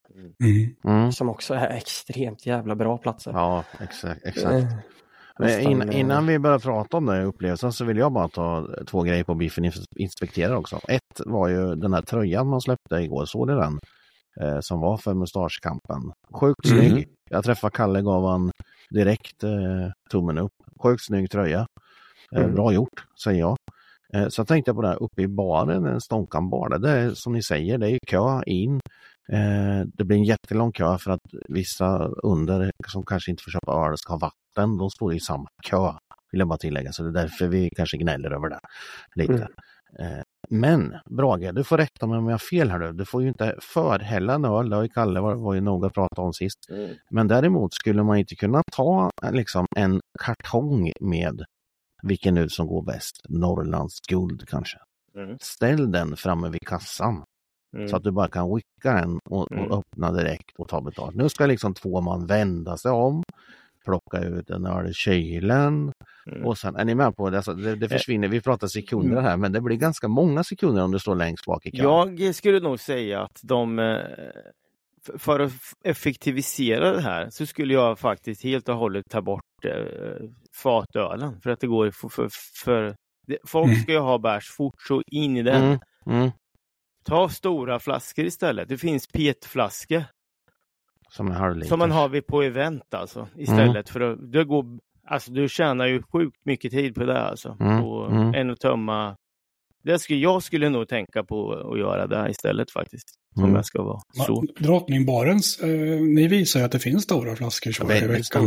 Som också är extremt jävla bra platser. Ja, exakt. Innan vi börjar prata om det upplevelsen så vill jag bara ta 2 grejer på Biffen inspekterar också. Ett var ju den här tröjan man släppte igår, såg ni den? Som var för mustaschkampen. Sjukt snygg. Jag träffade Kalle, gav han direkt tummen upp. Sjukt snygg tröja. Bra gjort, säger jag. Så tänkte jag på det här uppe i baren, en stånkanbar. Det är som ni säger, det är kö in. Det blir en jättelång kö för att vissa under som kanske inte får köpa öl ska ha vatten. De står i samma kö, vill jag bara tillägga. Så det är därför vi kanske gnäller över det lite. Men Brage, du får rätta mig om jag har fel här nu. Du får ju inte förhälla en öl. Det har ju Kalle var ju noga att prata om sist. Men däremot skulle man inte kunna ta liksom en kartong med vilken ut som går bäst. Norrlands guld kanske. Ställ den framme vid kassan. Så att du bara kan wicka en och öppna direkt och ta betalt. Nu ska liksom 2 man vända sig om. Plocka ut den här kylen. Och sen, är ni med på det? Alltså, det försvinner, vi pratar sekunder här, men det blir ganska många sekunder om du står längst bak i kön. Jag skulle nog säga att för att effektivisera det här så skulle jag faktiskt helt och hållet ta bort fatölen. För att det går folk ska ju ha bärs fort så in i den. Ta stora flaskor istället. Det finns petflaskor. Som man har på event alltså. Istället för att det går, alltså du tjänar ju sjukt mycket tid på det alltså. Än att tömma. Jag skulle nog tänka på att göra det här istället faktiskt. Om jag ska vara så. Drottningbarens, ni visar ju att det finns stora flaskor så i veckan.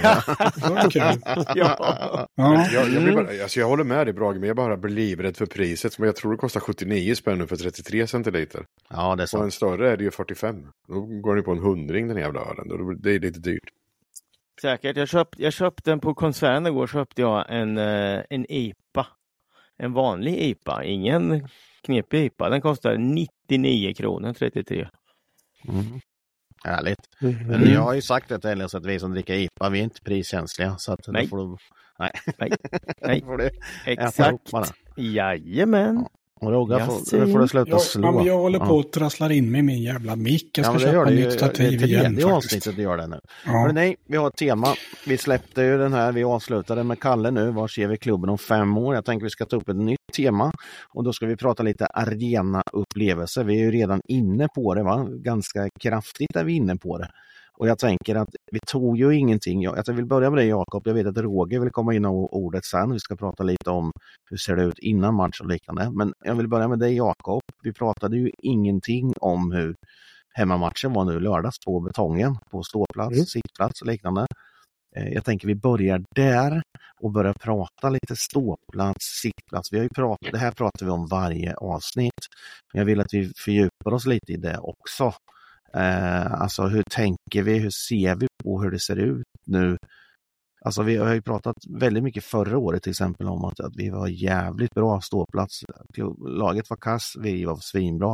Jag håller med dig Brage, men jag bara blir livrädd för priset. Men jag tror det kostar 79 spänn nu för 33 centiliter. Ja, det är sant. Och en större är det ju 45. Då går det på en 100 den jävla ölen. Det är lite dyrt. Säkert. Jag köpte den på konserten igår. Köpte jag en IPA. En vanlig IPA. Ingen knepig IPA. Den kostar 99 kronor 33. Härligt. Men jag har ju sagt det till att vi som dricker IPA, vi är inte priskänsliga. Så att nej. Får du... Nej. får du... Exakt. Jajamän. Och Roga, får du sluta slå. Ja, men jag håller på att trassla in med min jävla mick. Jag ska köpa nytt stativ igen. Det är avsnittet du gör det nu. Ja. Nej, vi har ett tema. Vi släppte ju den här, vi avslutade med Kalle nu. Var ser vi klubben om 5 år? Jag tänker vi ska ta upp ett nytt tema. Och då ska vi prata lite arena-upplevelser. Vi är ju redan inne på det, va? Ganska kraftigt är vi inne på det. Och jag tänker att vi tog ju ingenting. Jag vill börja med dig, Jakob. Jag vet att Roger vill komma in och ordet sen. Vi ska prata lite om hur ser det ut innan match och liknande. Men jag vill börja med dig, Jakob. Vi pratade ju ingenting om hur hemmamatchen var nu lördags på betongen. På ståplats, sittplats och liknande. Jag tänker vi börjar där och börjar prata lite ståplats, sittplats. Vi har ju det här pratar vi om varje avsnitt. Men jag vill att vi fördjupar oss lite i det också. Alltså hur tänker vi, hur ser vi på hur det ser ut nu? Alltså vi har ju pratat väldigt mycket förra året till exempel om att vi var jävligt bra ståplats. Laget var kass, vi var svinbra.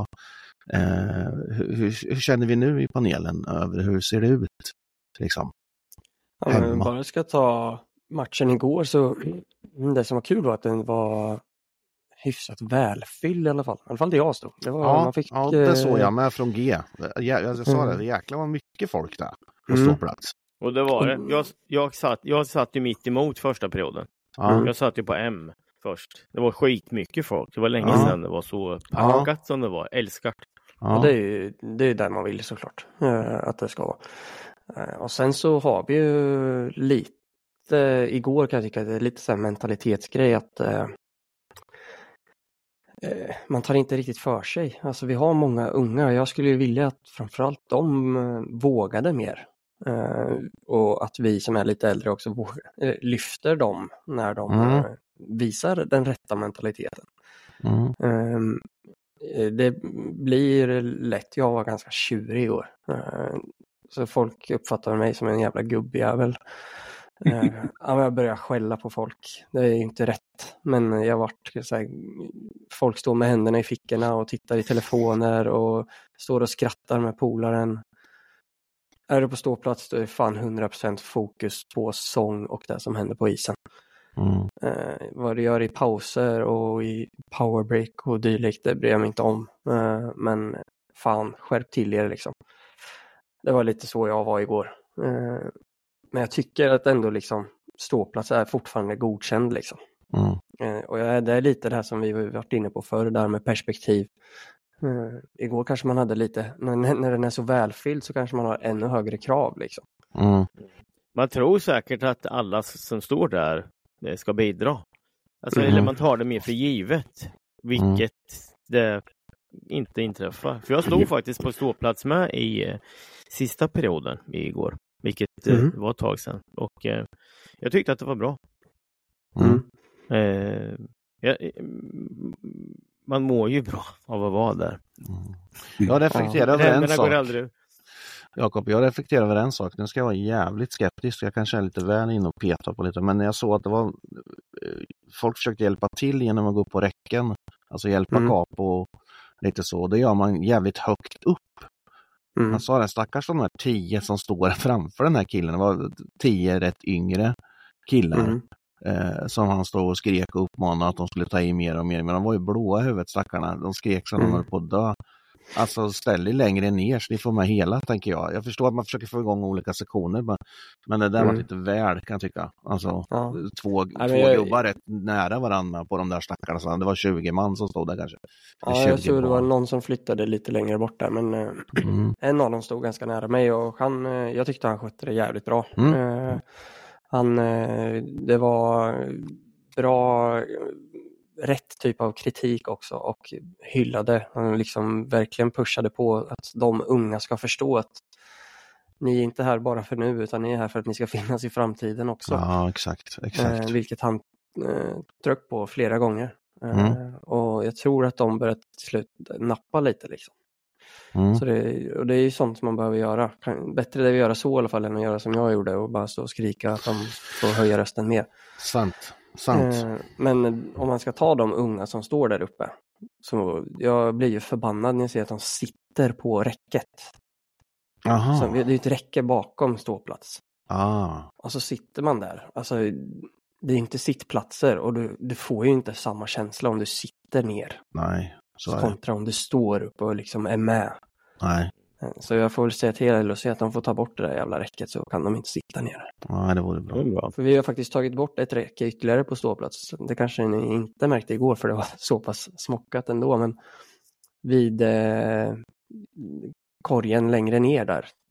Hur känner vi nu i panelen över hur ser det ut? Liksom? Ja, men bara ska ta matchen igår så det som var kul var att den var hyfsat välfylld i alla fall. I alla fall det jag stod. Det var, man fick, det såg jag med från G. Jag sa det jäklar var mycket folk där på ståplats. Och det var det. Jag satt ju mitt emot första perioden. Jag satt ju på M först. Det var skitmycket folk. Det var länge sedan det var så packat som det var. Älskat. Ja, det är där man vill såklart att det ska vara. Och sen så har vi ju lite, igår kan jag tycka att det är lite så här mentalitetsgrej att man tar inte riktigt för sig. Alltså vi har många unga, jag skulle ju vilja att framförallt de vågade mer. Och att vi som är lite äldre också lyfter dem när de visar den rätta mentaliteten. Det blir lätt, jag var ganska tjurig i år. Så folk uppfattar mig som en jävla gubbjävel. Jag börjar skälla på folk. Det är inte rätt. Men jag varit så här, folk står med händerna i fickorna och tittar i telefoner och står och skrattar med polaren. Är du på ståplats då är fan 100% fokus på sång och det som händer på isen. Vad du gör i pauser och i powerbreak och dylikt, det bryr jag mig inte om. Men fan, skärp till er liksom. Det var lite så jag var igår. Men jag tycker att ändå liksom ståplats är fortfarande godkänd liksom. Och det är lite det här som vi varit inne på förr, där med perspektiv. Igår kanske man hade lite, när den är så välfylld så kanske man har ännu högre krav liksom. Man tror säkert att alla som står där ska bidra. Alltså, eller man tar det mer för givet. Vilket det inte inträffar. För jag stod faktiskt på ståplats med i sista perioden igår. Vilket var ett tag sedan. Och jag tyckte att det var bra. Man mår ju bra av att vara där. Jag reflekterar över en sak. Jakob, jag reflekterar över en sak. Nu ska jag vara jävligt skeptisk. Jag kanske är lite väl in och peta på lite. Men när jag såg att det var folk försökte hjälpa till genom att gå upp på räcken. Alltså hjälpa kap och lite så. Det gör man jävligt högt upp. Han sa det, stackars de här 10 som står framför den här killen. Det var 10 rätt yngre killar. Som han stod och skrek och uppmanade att de skulle ta i mer och mer. Men de var ju blåa i huvudet, stackarna. De skrek så de höll på att dö. Alltså ställ dig längre ner så ni får med hela, tänker jag. Jag förstår att man försöker få igång olika sektioner. Men det där var lite väl, kan jag tycka. Alltså två gubbar rätt nära varandra på de där stackarna. Så det var 20 man som stod där kanske. Jag tror det var någon som flyttade lite längre bort där. Men en av dem stod ganska nära mig. Och jag tyckte han skötte det jävligt bra. Det var bra, rätt typ av kritik också, och hyllade. Han liksom verkligen pushade på att de unga ska förstå att ni är inte här bara för nu, utan ni är här för att ni ska finnas i framtiden också. Ja, exakt. Vilket han tryck på flera gånger. Och jag tror att de börjat till slut nappa lite liksom. Så det är ju sånt som man behöver göra. Bättre det vi gör så i alla fall än att göra som jag gjorde och bara stå och skrika att de får höja rösten mer. Sant. Men om man ska ta de unga som står där uppe, så jag blir ju förbannad när jag ser att de sitter på räcket. Så det är ju ett räcke bakom ståplats. Och så sitter man där. Alltså det är inte sittplatser, och du får ju inte samma känsla om du sitter ner. Nej. Så kontra om du står upp och liksom är med. Nej. Så jag får väl säga till er och säga att de får ta bort det där jävla räcket, så kan de inte sitta ner. Nej, det vore bra. För vi har faktiskt tagit bort ett räcke ytterligare på ståplats. Det kanske ni inte märkte igår, för det var så pass smockat ändå. Men vid korgen längre ner där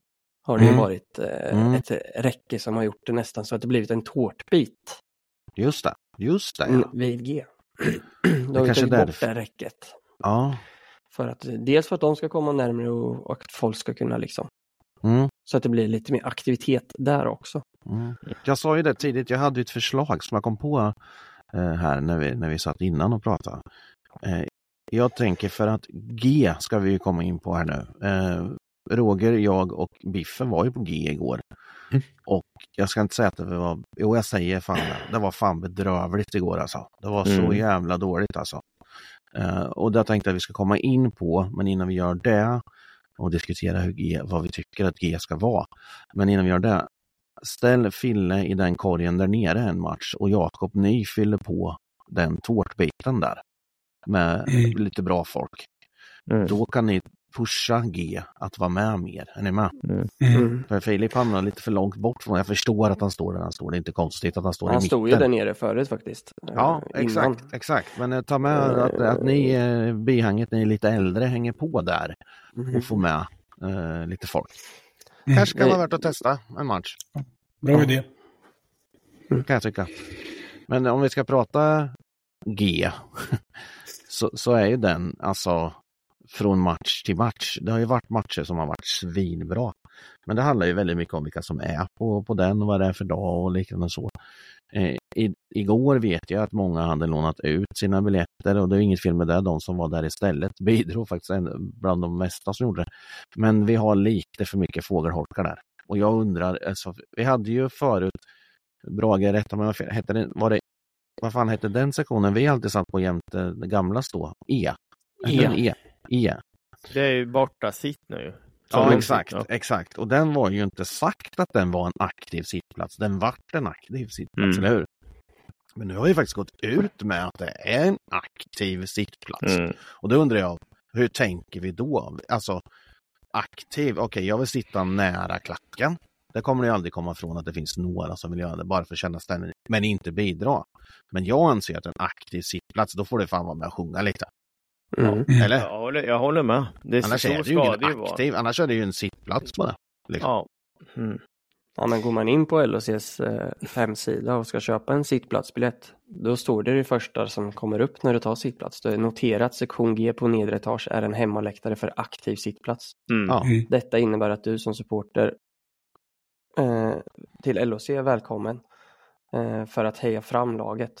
har det ju varit ett räcke som har gjort det nästan så att det blivit en tårtbit. Just det. Ja. Vid G. De har tagit bort det räcket. Ja. Dels för att de ska komma närmare och att folk ska kunna liksom. Så att det blir lite mer aktivitet där också. Jag sa ju det tidigt, jag hade ett förslag som jag kom på här när vi satt innan och pratade. Jag tänker för att G ska vi komma in på här nu. Roger, jag och Biffen var ju på G igår. Och jag ska inte säga att det var... Jo, jag säger fan det var fan bedrövligt igår alltså. Det var så jävla dåligt alltså. Och det tänkte jag att vi ska komma in på. Men innan vi gör det och diskutera vad vi tycker att G ska vara. Men innan vi gör det, ställ Fille i den korgen där nere en match. Och Jakob, ni fyller på den tårtbiten där. Med lite bra folk. Då kan ni pusha G att vara med mer. Är ni med? För Filip hamnar lite för långt bort från. Jag förstår att han står där han står. Det är inte konstigt att han står i mitten. Han stod ju där nere förut faktiskt. Ja, exakt. Men ta med att ni bihanget, ni är lite äldre, hänger på där. Och får med lite folk. Kanske kan vara värt att testa en match. Bra idé. Kan jag tycka. Men om vi ska prata G så är ju den alltså från match till match. Det har ju varit matcher som har varit svinbra. Men det handlar ju väldigt mycket om vilka som är på den och vad det är för dag och liknande så. Igår vet jag att många hade lånat ut sina biljetter och det är inget fel med det. De som var där istället bidrog faktiskt bland de mesta som gjorde det. Men vi har lite för mycket fågelholkar där. Och jag undrar, alltså, vi hade ju förut Brage rätta med vad fan hette den sektionen vi alltid satt på jämte det gamla stå? E. Det är ju borta sitt nu. Ja, exakt. Och den var ju inte sagt att den var en aktiv sittplats. Den vart en aktiv sittplats, eller hur? Men nu har vi faktiskt gått ut med att det är en aktiv sittplats. Och då undrar jag, hur tänker vi då? Alltså, aktiv, okej, jag vill sitta nära klacken. Det kommer ju aldrig komma från att det finns några som vill göra det bara för att känna ställningen, men inte bidra. Men jag anser att en aktiv sittplats, då får det fan vara med att sjunga lite. Eller? Jag håller med. Annars är det ju ingen aktiv. Annars är det ju en sittplats på det. Liksom. Ja. Ja, men går man in på LHCs hemsida och ska köpa en sittplatsbiljett, då står det första som kommer upp när du tar sittplats. Det är noterat sektion G på nedre etage är en hemmaläktare för aktiv sittplats. Detta innebär att du som supporter till LHC är välkommen för att heja fram laget.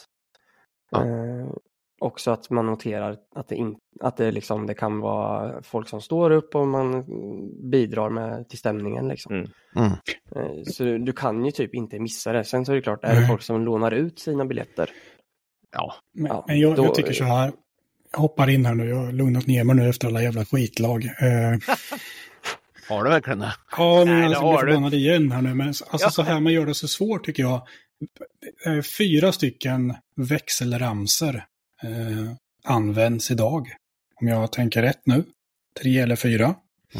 Också att man noterar att det kan vara folk som står upp och man bidrar till stämningen liksom. Så du kan ju typ inte missa det. Sen så är det klart, är det folk som lånar ut sina biljetter. Men jag tycker så här, jag hoppar in här nu, jag har lugnat ner mig nu efter alla jävla skitlag. Har du verkligen det? Ja, men jag blir förbannad igen här nu. Men alltså, så här man gör det så svårt tycker jag. 4 stycken växelramser används idag. Om jag tänker rätt nu. 3 eller 4.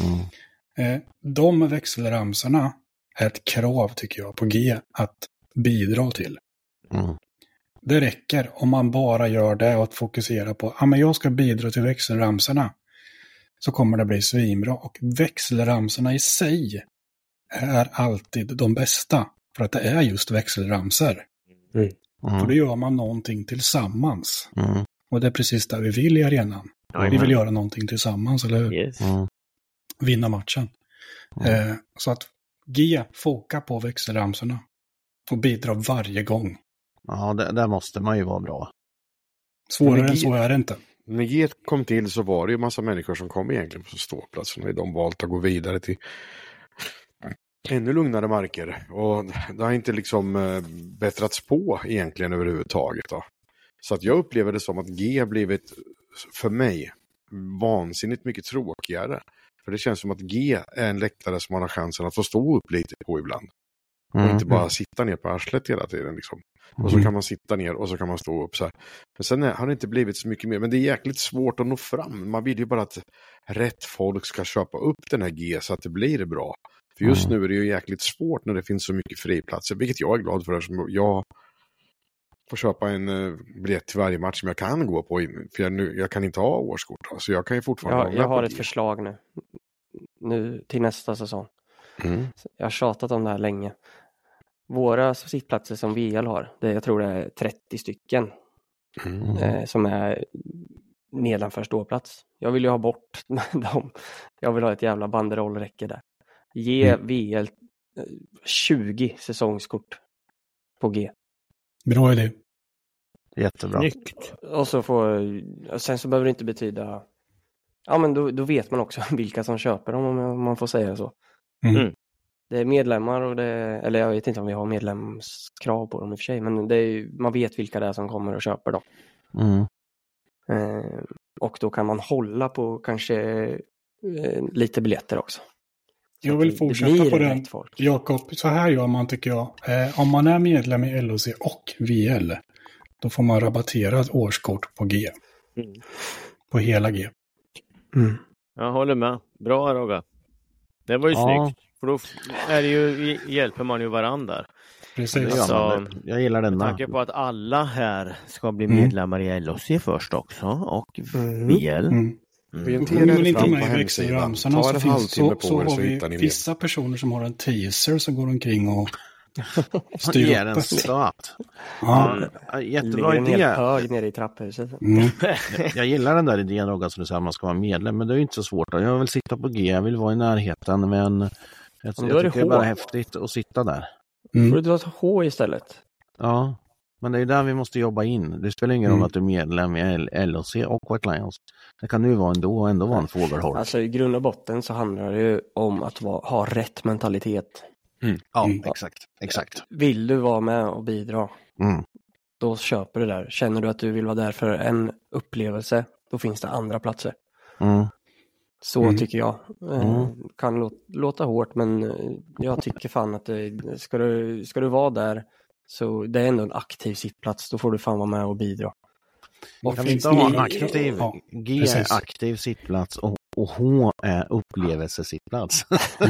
De växelramserna är ett krav tycker jag på G att bidra till. Det räcker om man bara gör det och att fokusera på men jag ska bidra till växelramserna. Så kommer det bli svinbra. Och växelramserna i sig är alltid de bästa. För att det är just växelramser. För då gör man någonting tillsammans. Och det är precis där vi vill i arenan. Vi vill göra någonting tillsammans, eller hur? Yes. Vinna matchen. Så att G foka på växelramserna. Och bidra varje gång. Ja, där måste man ju vara bra. Svårare än så är det inte. När G kom till så var det ju massa människor som kom egentligen på ståplatsen. De valt att gå vidare till ännu lugnare marker. Och det har inte liksom bättrats på egentligen överhuvudtaget då. Så att jag upplever det som att G har blivit för mig vansinnigt mycket tråkigare. För det känns som att G är en läktare som man har chansen att få stå upp lite på ibland. Och inte bara sitta ner på arslet hela tiden liksom. Och så kan man sitta ner och så kan man stå upp så här. Men sen har det inte blivit så mycket mer. Men det är jäkligt svårt att nå fram. Man vill ju bara att rätt folk ska köpa upp den här G så att det blir bra. För just nu är det ju jäkligt svårt när det finns så mycket friplatser. Vilket jag är glad för. Jag får köpa en biljett till varje match som jag kan gå på. För jag kan inte ha årskort. Så jag kan ju fortfarande... Jag har ett förslag nu till nästa säsong. Jag har tjatat om det här länge. Våra sittplatser som VL har, jag tror det är 30 stycken som är nedanför ståplats. Jag vill ju ha bort dem. Jag vill ha ett jävla banderollräcke där. Ge VL 20 säsongskort på G. Bra idé. Jättebra. Snyggt. Och så sen så behöver det inte betyda... Ja, men då vet man också vilka som köper dem, om man får säga så. Det är medlemmar och eller jag vet inte om vi har medlemskrav på dem i och för sig, men man vet vilka det är som kommer och köper dem. Och då kan man hålla på kanske lite biljetter också. Jag vill fortsätta på den. Jakob, så här gör man tycker jag. Om man är medlem i LOC och VL, då får man rabatterat årskort på G. På hela G. Jag håller med. Bra, Roga. Det var ju snyggt. För då hjälper man ju varandra. Precis. Så, jag gillar den. Med tanke på att alla här ska bli medlemmar i LOC först också. Och VL. Om man inte med i växelramsarna så har vi vissa personer som har en teaser som går omkring och styr upp. Jättebra idé. Hög nere i trapphuset. Jag gillar den där idén också, som du säger att man ska vara medlem, men det är ju inte så svårt. Jag vill sitta på G, jag vill vara i närheten, men jag tycker det är bara häftigt att sitta där. Får du ta H istället? Ja, men det är där vi måste jobba in. Det spelar ingen roll att du är medlem i LOC och White Lions. Det kan nu vara ändå vara en fågelholk. Alltså i grund och botten så handlar det ju om att ha rätt mentalitet. Ja, exakt. Vill du vara med och bidra, då köper du där. Känner du att du vill vara där för en upplevelse, då finns det andra platser. Så tycker jag. Kan låta hårt, men jag tycker fan att ska du vara där, så det är ändå en aktiv sittplats. Då får du fan vara med och bidra. Och kan vi inte ha en aktiv G är aktiv sittplats och H är upplevelsesittplats.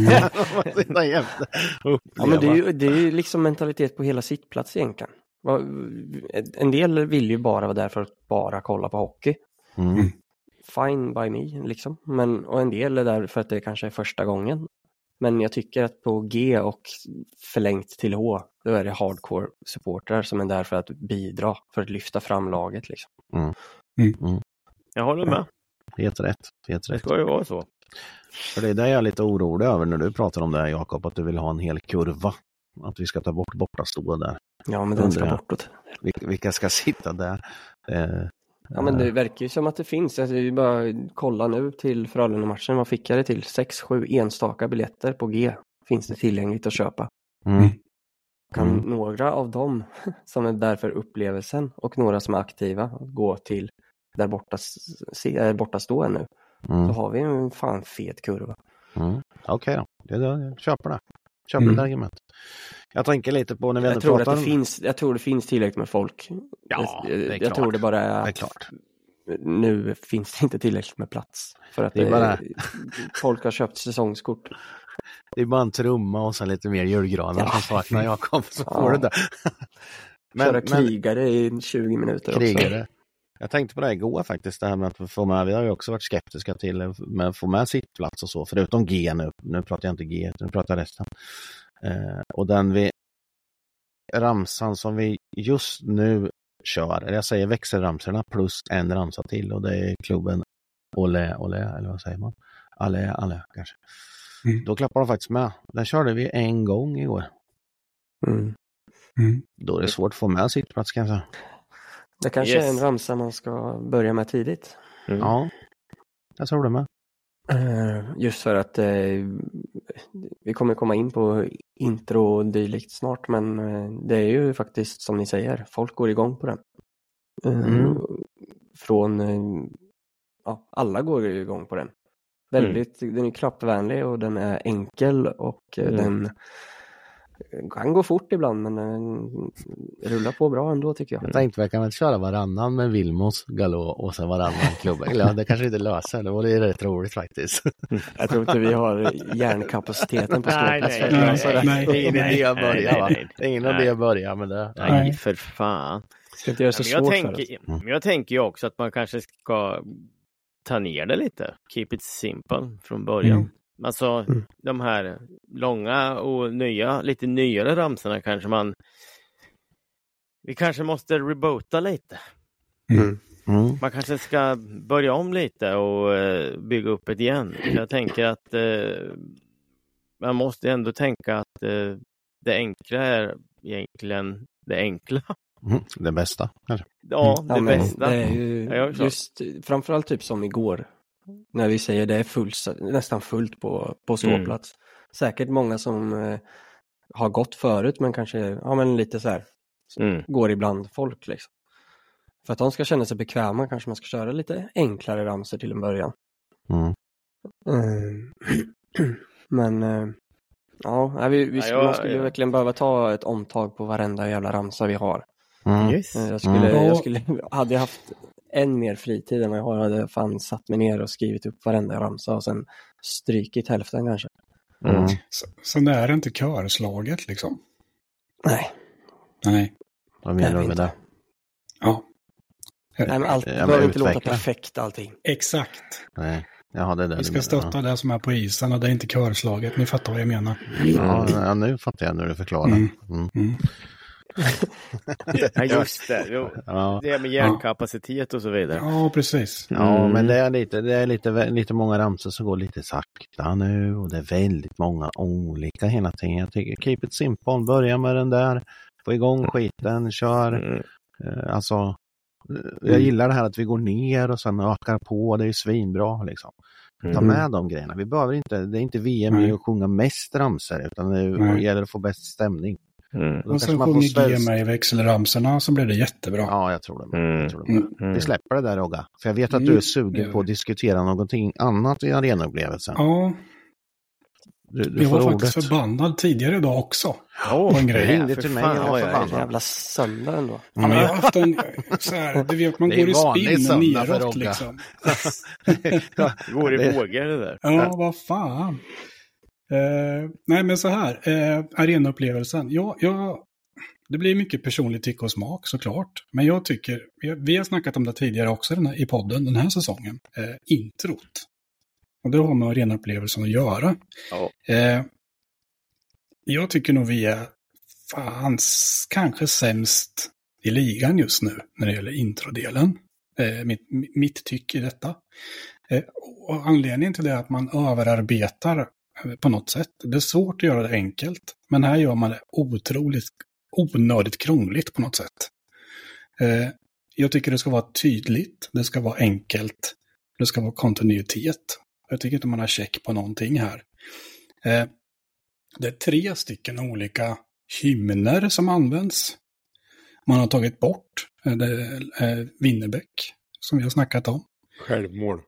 Ja, men det är ju liksom mentalitet på hela sittplats egentligen. En del vill ju bara vara där för att bara kolla på hockey. Fine by me liksom. Och en del är där för att det kanske är första gången. Men jag tycker att på G och förlängt till H, då är det hardcore supportrar som är där för att bidra, för att lyfta fram laget liksom. Jag håller med. Helt rätt. Det ska ju vara så. För det är där jag är lite orolig över när du pratar om det här, Jakob, att du vill ha en hel kurva. Att vi ska ta bort bortastå där. Ja, men den ska bortåt. Vilka ska sitta där? Ja, men det verkar ju som att det finns. Alltså, vi bara kolla nu till Frölunda-matchen. Vad fick jag det till? 6-7 enstaka biljetter på G finns det tillgängligt att köpa. Kan några av dem som är där för upplevelsen och några som är aktiva gå till där borta stå nu. Så har vi en fan fet kurva. Okej då. Jag köper det. Köper det argument. Jag tänker lite på när vi jag tror det finns tillräckligt med folk. Ja, det är klart. Jag tror det bara är det är klart. Nu finns det inte tillräckligt med plats. För att folk har köpt säsongskort. Det är bara en trumma och sen lite mer julgranar som saknar Jakob. Så får det där. Köra krigare i 20 minuter krigare. Också. Jag tänkte på det igår faktiskt, det här med att få med, vi har ju också varit skeptiska till med att få med sittplats och så, förutom G nu pratar jag inte G, nu pratar jag resten. Och den ramsan som vi just nu kör, eller jag säger växelramsorna plus en ramsa till, och det är klubben Ole, eller vad säger man? Alle kanske. Då klappar de faktiskt med. Den körde vi en gång igår. Då är det svårt att få med sittplats kanske. Det kanske är en ramsa man ska börja med tidigt. Ja, jag tror det med. Just för att vi kommer komma in på intro och dylikt snart, men det är ju faktiskt som ni säger, folk går igång på den. Alla går igång på den. Den är klappvänlig och den är enkel och den kan gå fort ibland, men rullar på bra ändå tycker jag. Jag tänkte jag kan väl köra varannan med Vilmos Gallo och sen varannan klubben. Ja, det kanske inte löser, det var det rätt roligt faktiskt. Jag tror inte vi har hjärnkapaciteten på ståplats. Nej. Det är ingen idé att börja, va? Det är ingen idé att börja med det. Nej, för fan. Ska inte göra så svårt för oss. Men jag tänker ju också att man kanske ska ta ner det lite. Keep it simple från början. Alltså de här långa och lite nyare ramsorna kanske vi kanske måste reboota lite. Man kanske ska börja om lite och bygga upp det igen. Jag tänker att man måste ändå tänka att det enkla är egentligen det enkla. Det bästa. Ja, det bästa. Det är ju just framförallt typ som igår. När vi säger det är nästan fullt på ståplats. Säkert många som har gått förut men kanske lite så här går ibland folk liksom. För att de ska känna sig bekväma kanske man ska köra lite enklare ramser till en början. Men vi skulle verkligen behöva ta ett omtag på varenda jävla ramsa vi har. Hade jag haft än mer fritid än vad jag har, hade jag fan satt mig ner och skrivit upp varenda ramsa och sen strykit hälften kanske. Så det är inte körslaget liksom? Nej. Vad menar du med det? Ja. Nej, men allt behöver inte låta perfekt allting. Exakt. Nej. Ja, det är det vi ska stötta det som är på isen och det är inte körslaget. Ni fattar vad jag menar. Ja, nu fattar jag när du förklarar. Ja, just det. Det är med hjärnkapacitet och så vidare. Ja, precis. Ja, men det är lite många ramsor som går lite sakta nu och det är väldigt många olika hela tiden. Jag tycker keep it simple, börja med den där, få igång skiten, kör. Alltså, jag gillar det här att vi går ner och sen ökar på, det är ju svinbra liksom. Ta med de grejerna. Vi behöver inte, det är inte VM i att sjunga mest ramsor utan det gäller att få bäst stämning. Och sen sjunger Ge mig växelramsorna så blir det jättebra. Ja, jag tror det. Vi släpper det där, Rogga. För jag vet att du är sugen på att diskutera någonting annat i arenaupplevelsen. Ja. Jag var faktiskt förbannad tidigare idag också. En grej. Ringde till mig. Jävla söndag ändå. Ja, men jag har haft en så här, du vet, man går i spinn neråt liksom. Går i vågor det där. Ja, vad fan. Nej, men så här. Arenaupplevelsen. Det blir mycket personlig tycke och smak såklart. Men jag tycker, vi har snackat om det tidigare också i podden den här säsongen. Introt. Och det har med arenaupplevelsen att göra. Jag tycker nog vi är kanske sämst i ligan just nu när det gäller introdelen. Mitt tycke i detta. Och anledningen till det är att man överarbetar på något sätt. Det är svårt att göra det enkelt. Men här gör man det onödigt krångligt på något sätt. Jag tycker det ska vara tydligt. Det ska vara enkelt. Det ska vara kontinuitet. Jag tycker inte man har check på någonting här. Det är 3 stycken olika hymner som används. Man har tagit bort Winnerbäck som vi har snackat om. Självmål.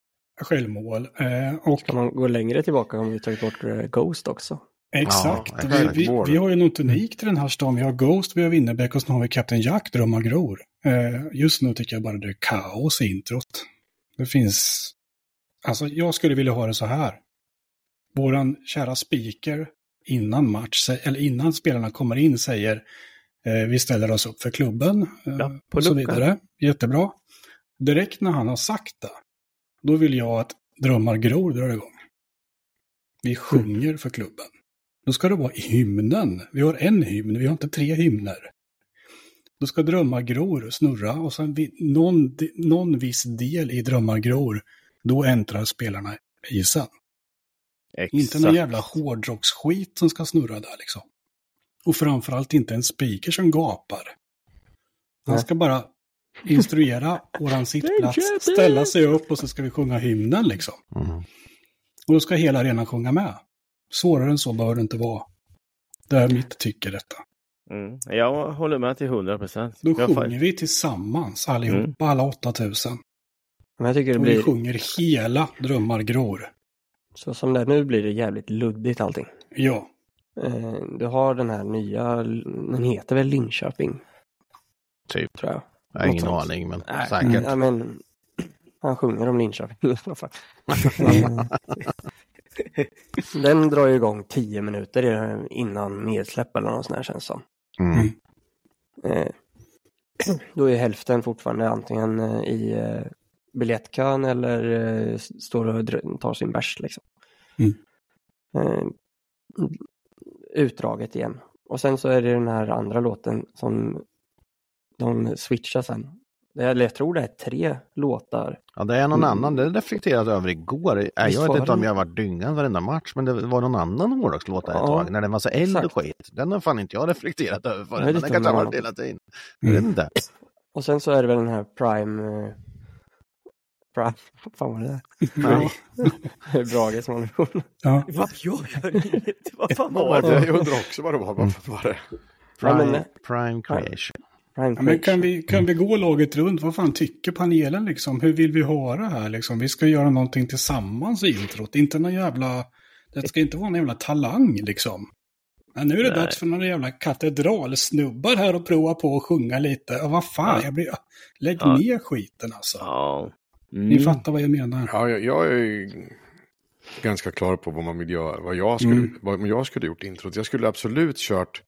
Och ska man gå längre tillbaka om vi tagit bort Ghost också? Exakt. Ja, vi har ju något unikt i den här stan. Vi har Ghost, vi har Winnerbäck och så har vi Captain Jack, Drömmar gror. Just nu tycker jag bara det är kaos i introt. Det finns... Alltså jag skulle vilja ha det så här. Våran kära speaker innan match, eller innan spelarna kommer in säger vi ställer oss upp för klubben och så vidare. Jättebra. Direkt när han har sagt det, då vill jag att Drömmar gror drar igång. Vi sjunger för klubben. Då ska det vara i hymnen. Vi har en hymn, vi har inte 3 hymner. Då ska Drömmar gror snurra och sen någon viss del i Drömmar gror, då äntrar spelarna isen. Exakt. Inte någon jävla hårdrocksskit som ska snurra där liksom. Och framförallt inte en speaker som gapar. Han ska bara instruera våran sittplats, ställa sig upp och så ska vi sjunga hymnen liksom. Och då ska hela arenan sjunga med. Svårare än så bör det inte vara. Det är mitt tycke detta. Jag håller med till 100%. Då sjunger vi tillsammans allihopa, alla 8000. Men jag tycker det blir... Vi sjunger hela Drömmar gror. Så som det nu blir det jävligt luddigt allting. Ja. Du har den här nya, den heter väl Linköping? Typ. Tror jag. Jag har ingen aning, men säkert. Men han sjunger om Linköping i alla fall. Den drar ju igång 10 minuter innan nedsläpp eller något sånt här känns som. Då är hälften fortfarande antingen i biljettkön eller står och tar sin bärs liksom. utdraget igen. Och sen så är det den här andra låten som de switchar sen. Jag tror det är 3 låtar. Ja, det är någon annan. Det reflekterade över igår. Jag vet inte om jag var dyngad varenda match, men det var någon annan hårdrockslåt där ett tag. När det var så eld och skit. Den har fan inte jag reflekterat över förrän. Men den kan ta varit hela tiden. Inte. Och sen så är det väl den här Prime... Vad fan var det där? Brage som håller på. Ja. Vad fan var det? Jag undrar också vad det var. Vad var det? Prime Creation. Ja, men kan vi gå laget runt? Vad fan tycker panelen liksom? Hur vill vi ha det här liksom? Vi ska göra någonting tillsammans i introt. Inte någon jävla... Det ska inte vara en jävla talang liksom. Men nu är det dags för några jävla katedralsnubbar här och prova på att sjunga lite. Och vad fan, lägg ner skiten alltså. Ja. Ni fattar vad jag menar. Ja, jag är ganska klar på vad man vill göra. Vad jag skulle gjort introt. Jag skulle absolut kört...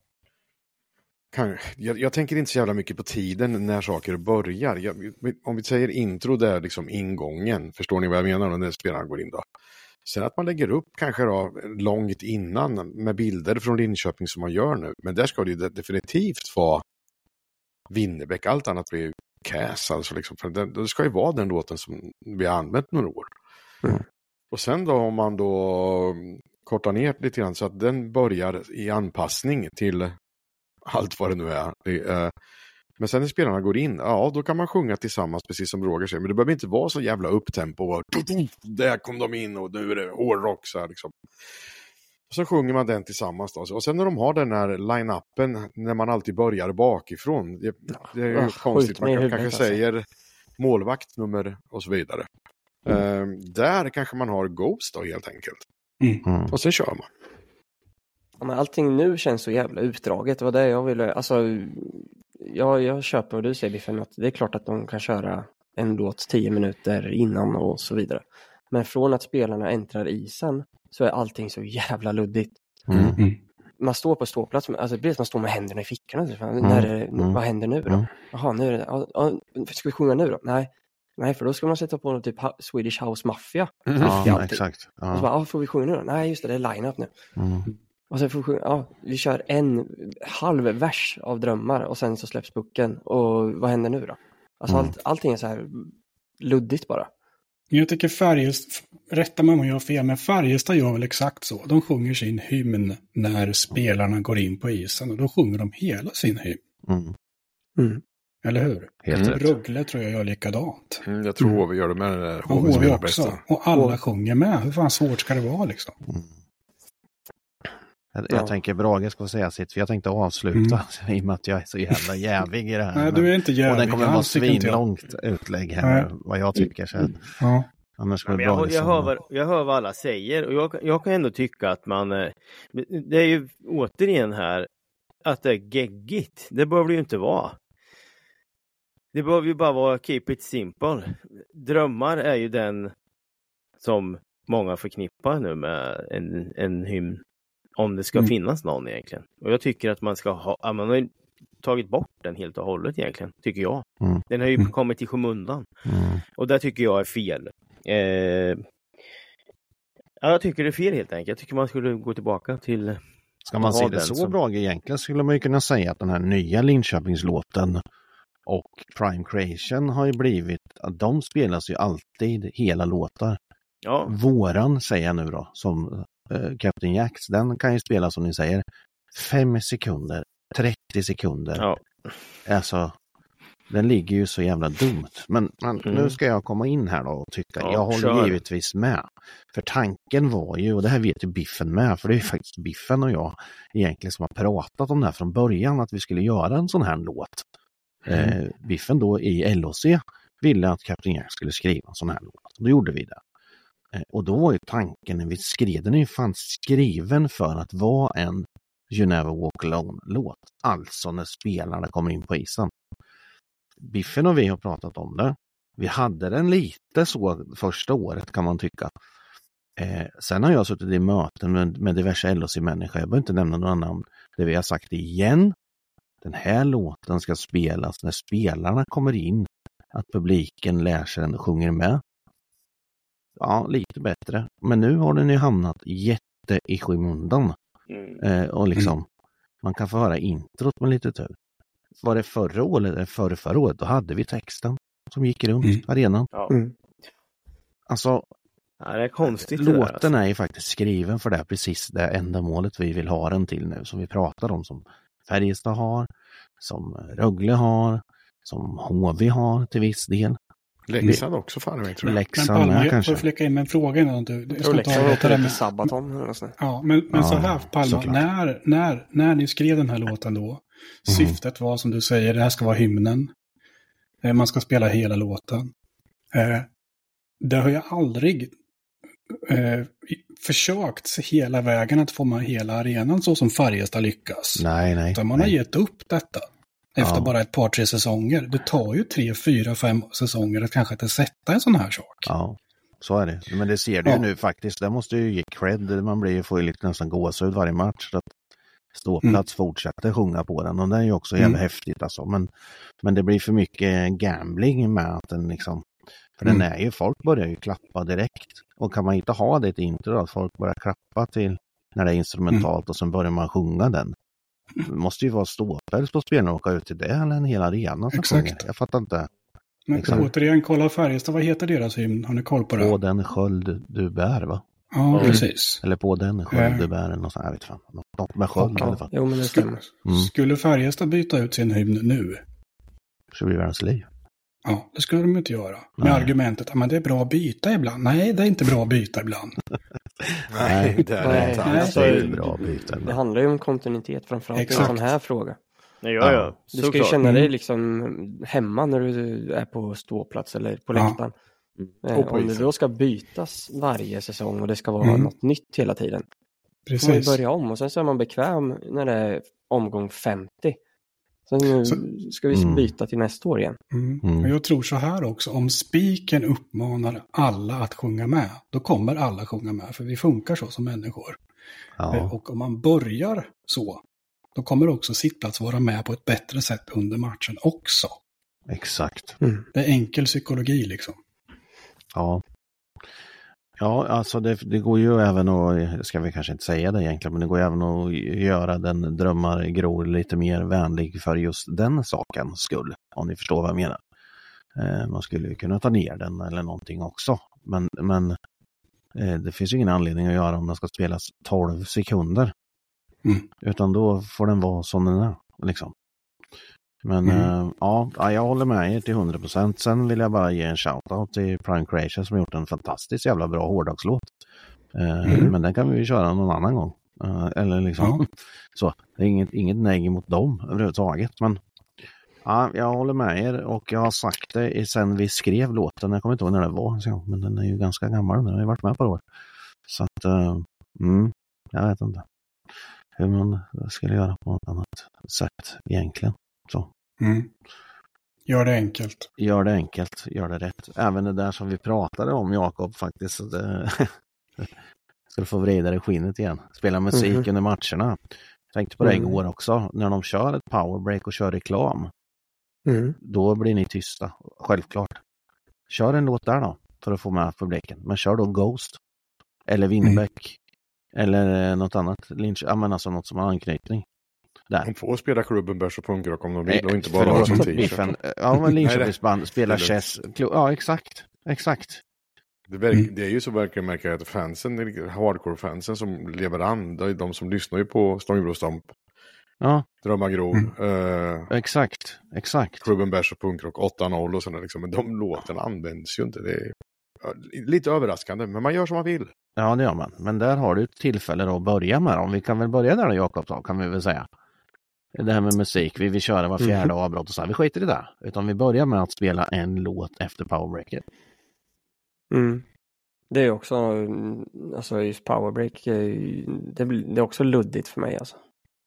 Jag tänker inte så jävla mycket på tiden när saker börjar. Om vi säger intro, det är liksom ingången. Förstår ni vad jag menar när spelarna går in då? Sen att man lägger upp kanske då långt innan med bilder från Linköping som man gör nu. Men där ska det ju definitivt vara Winnerbäck. Allt annat blir Cass alltså liksom. För det ska ju vara den låten som vi har använt några år. Och sen då om man då kortar ner lite grann så att den börjar i anpassning till allt vad det nu är. Men sen när spelarna går in, då kan man sjunga tillsammans precis som Roger säger. Men det behöver inte vara så jävla upptempo. Och där kom de in och nu är det hårdrock så här liksom. Och så sjunger man den tillsammans då. Och sen när de har den här line-upen när man alltid börjar bakifrån. Det är ju konstigt. Man kanske säger målvaktnummer och så vidare. Där kanske man har Ghost då helt enkelt. Och sen kör man. Ja, men allting nu känns så jävla utdraget. Det var det jag ville... Alltså, jag köper vad du säger, Biffen, att det är klart att de kan köra en låt 10 minuter innan och så vidare. Men från att spelarna äntrar isen så är allting så jävla luddigt. Man står på ståplats, alltså det blir att man står med händerna i fickorna. Vad händer nu då? Jaha, nu är det... Ska vi sjunga nu då? Nej, för då ska man sätta på något typ Swedish House Mafia. Ja, exakt. Och så bara, får vi sjunga nu då? Nej, just det är line-up nu. Och sen vi kör en halv vers av drömmar och sen så släpps bucken. Och vad händer nu då? Alltså allting är så här luddigt bara. Jag tycker Färjestad, rätta mig om jag har fel, men Färjestad gör väl exakt så. De sjunger sin hymn när spelarna går in på isen och då sjunger de hela sin hymn. Eller hur? Rögle tror jag gör likadant. Jag tror vi gör det med HV också. Bästa. Och alla sjunger med. Hur fan svårt ska det vara liksom? Jag tänker Brage ska säga sitt, för jag tänkte avsluta i och med att jag är så jävla jävig i det här. Nej, du är inte jävig. Och den kommer vara svinlångt utlägg här, vad jag tycker sen. Ja. Annars jag hör vad alla säger, och jag kan ändå tycka att man... Det är ju återigen här att det är geggigt. Det behöver ju inte vara. Det behöver ju bara vara keep it simple. Drömmar är ju den som många förknippar nu med en hymn. Om det ska finnas någon egentligen. Och jag tycker att man har tagit bort den helt och hållet egentligen, tycker jag. Den har ju kommit i skymundan. Och det tycker jag är fel. Jag tycker det är fel helt enkelt. Jag tycker man skulle gå tillbaka till... Ska man se det så bra egentligen skulle man ju kunna säga att den här nya Linköpingslåten och Prime Creation har ju blivit att de spelas ju alltid hela låtar. Ja. Våran säger jag nu då, som Captain Jacks, den kan ju spela som ni säger 5 sekunder, 30 sekunder. Ja. Alltså, den ligger ju så jävla dumt. Men nu ska jag komma in här då och tycka, jag håller givetvis med. För tanken var ju, och det här vet ju Biffen med, för det är ju faktiskt Biffen och jag egentligen som har pratat om det här från början, att vi skulle göra en sån här låt. Biffen då i LOC ville att Captain Jack skulle skriva en sån här låt. Då gjorde vi det. Och då var ju tanken när vi skrev, den är ju fan skriven för att vara en You Never Walk Alone-låt. Alltså när spelarna kommer in på isen. Biffen och vi har pratat om det. Vi hade den lite så första året kan man tycka. Sen har jag suttit i möten med diverse LOC-människor. Jag behöver inte nämna några namn. Det vi har sagt igen. Den här låten ska spelas när spelarna kommer in. Att publiken lär sig den och sjunger med. Ja, lite bättre. Men nu har den ju hamnat lite i skymundan. Och liksom, man kan få höra introt med lite tur. Var det förra året eller förra året, då hade vi texten som gick runt arenan. Alltså, ja, det är konstigt. Låten är ju faktiskt skriven för det, precis det ändamålet vi vill ha den till nu, som vi pratar om, som Färjestad har, som Rögle har, som HV har till viss del. Leksand också fan, jag tror. Leksand med kanske. Jag får flika in med en fråga innan du. Jag ska ta det med Sabaton eller så. Ja, men så här Palma, när ni skrev den här låten då, syftet var som du säger, det här ska vara hymnen. Man ska spela hela låten. Det har jag aldrig försökt hela vägen att få med hela arenan så som Färjestad lyckas. Nej. Utan man har gett upp detta. Efter bara ett par, 3 säsonger. Det tar ju 3, 4, 5 säsonger att kanske inte sätta en sån här sak. Ja, så är det. Men det ser du ju nu faktiskt. Det måste ju ge cred. Man får ju lite nästan gåshud varje match. Så att ståplats fortsätter sjunga på den. Och det är ju också jävligt häftigt alltså. Men det blir för mycket gambling med att den liksom... För den är ju, folk börjar ju klappa direkt. Och kan man inte ha det i intro att folk börjar klappa till när det är instrumentalt och sen börjar man sjunga den. Det måste ju vara ståpäls på spelarna och åka ut till det eller en hel arena. Exakt. Jag fattar inte. Men återigen, kolla Färjestad. Vad heter deras hymn? Har ni koll på det? På den sköld du bär, va? Ja, precis. Eller på den sköld du bär. Något sånt här, vet fan. Något med sköld i alla fall. Jo, men det stämmer. Skulle Färjestad byta ut sin hymn nu? Så blir världens liv. Ja, det skulle de inte göra. Med argumentet att det är bra att byta ibland. Nej, det är inte bra att byta ibland. Nej, det är inte bra att byta ibland. Det handlar ju om kontinuitet framförallt i en sån här fråga. Ja. Du ska ju känna dig liksom hemma när du är på ståplats eller på läktaren. Om det då ska bytas varje säsong och det ska vara något nytt hela tiden. Precis. Får man börja om och sen så är man bekväm när det är omgång 50. Sen ska vi byta till nästa år igen. Och jag tror så här också. Om spiken uppmanar alla att sjunga med, då kommer alla sjunga med. För vi funkar så som människor. Ja. Och om man börjar så, då kommer också sittplats vara med på ett bättre sätt under matchen också. Exakt. Det är enkel psykologi liksom. Ja. Ja, alltså det går ju även att, ska vi kanske inte säga det egentligen, men det går ju även att göra den drömmar gror lite mer vänlig för just den saken skull, om ni förstår vad jag menar. Man skulle ju kunna ta ner den eller någonting också, men det finns ju ingen anledning att göra om den ska spelas 12 sekunder. Utan då får den vara som den är, liksom. Men ja, jag håller med er till 100%. Sen vill jag bara ge en shoutout till Prime Creation som har gjort en fantastiskt jävla bra hårdagslåt. Men den kan vi ju köra någon annan gång. Eller liksom så. Det är inget nej mot dem överhuvudtaget. Men ja, jag håller med er och jag har sagt det sen vi skrev låten. Jag kommer inte ihåg när det var. Men den är ju ganska gammal. Den har ju varit med på år. Så att, jag vet inte hur man skulle göra på något annat sätt egentligen. Så. Gör det enkelt. Gör det rätt. Även det där som vi pratade om, Jakob, faktiskt. Ska du få vrida det skinnet igen. Spela musik under matcherna. Jag tänkte på det igår också. När de kör ett powerbreak och kör reklam. Då blir ni tysta. Självklart. Kör en låt där då. För att få med publiken. Men kör då Ghost. Eller Winnerbäck. Eller något annat. Lynch. Ja, men alltså något som har anknytning. Där. De får spela klubben Bärs och Punkrock om de vill och inte bara ha som t-shirt. Ja, men Linköpingsband spelar chess. Ja, exakt. Det är ju så verkligen märka att fansen, hardcore-fansen som lever an, det är de som lyssnar ju på Stångebro-stomp. Ja. Drömmar grov. Exakt. Klubben Bärs och Punkrock 8-0 och sådär liksom. Men de låtarna används ju inte. Det är lite överraskande, men man gör som man vill. Ja, det gör man. Men där har du ett tillfälle att börja med dem. Vi kan väl börja där då, Jakob, då, kan vi väl säga. Det här med musik, vi vill köra var fjärde avbrott och så här. Vi skiter i det. Utan vi börjar med att spela en låt efter powerbreaket. Det är också, alltså just powerbreak, det är också luddigt för mig alltså.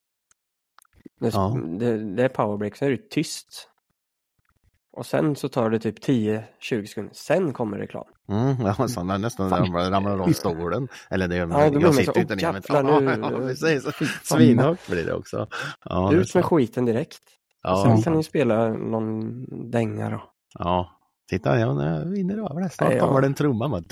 Det är powerbreak, så är det tyst. Och sen så tar det typ 10-20 sekunder. Sen kommer reklam. Ja, så nästan ramlar av stolen. Eller det jag sitter inte ner med. Precis. Svinhögt blir det också. Ja, ut med skiten direkt. Ja. Sen kan ni spela någon dänga då. Ja, Titta, jag vinner över det. Snart kommer det en trumma. Nej.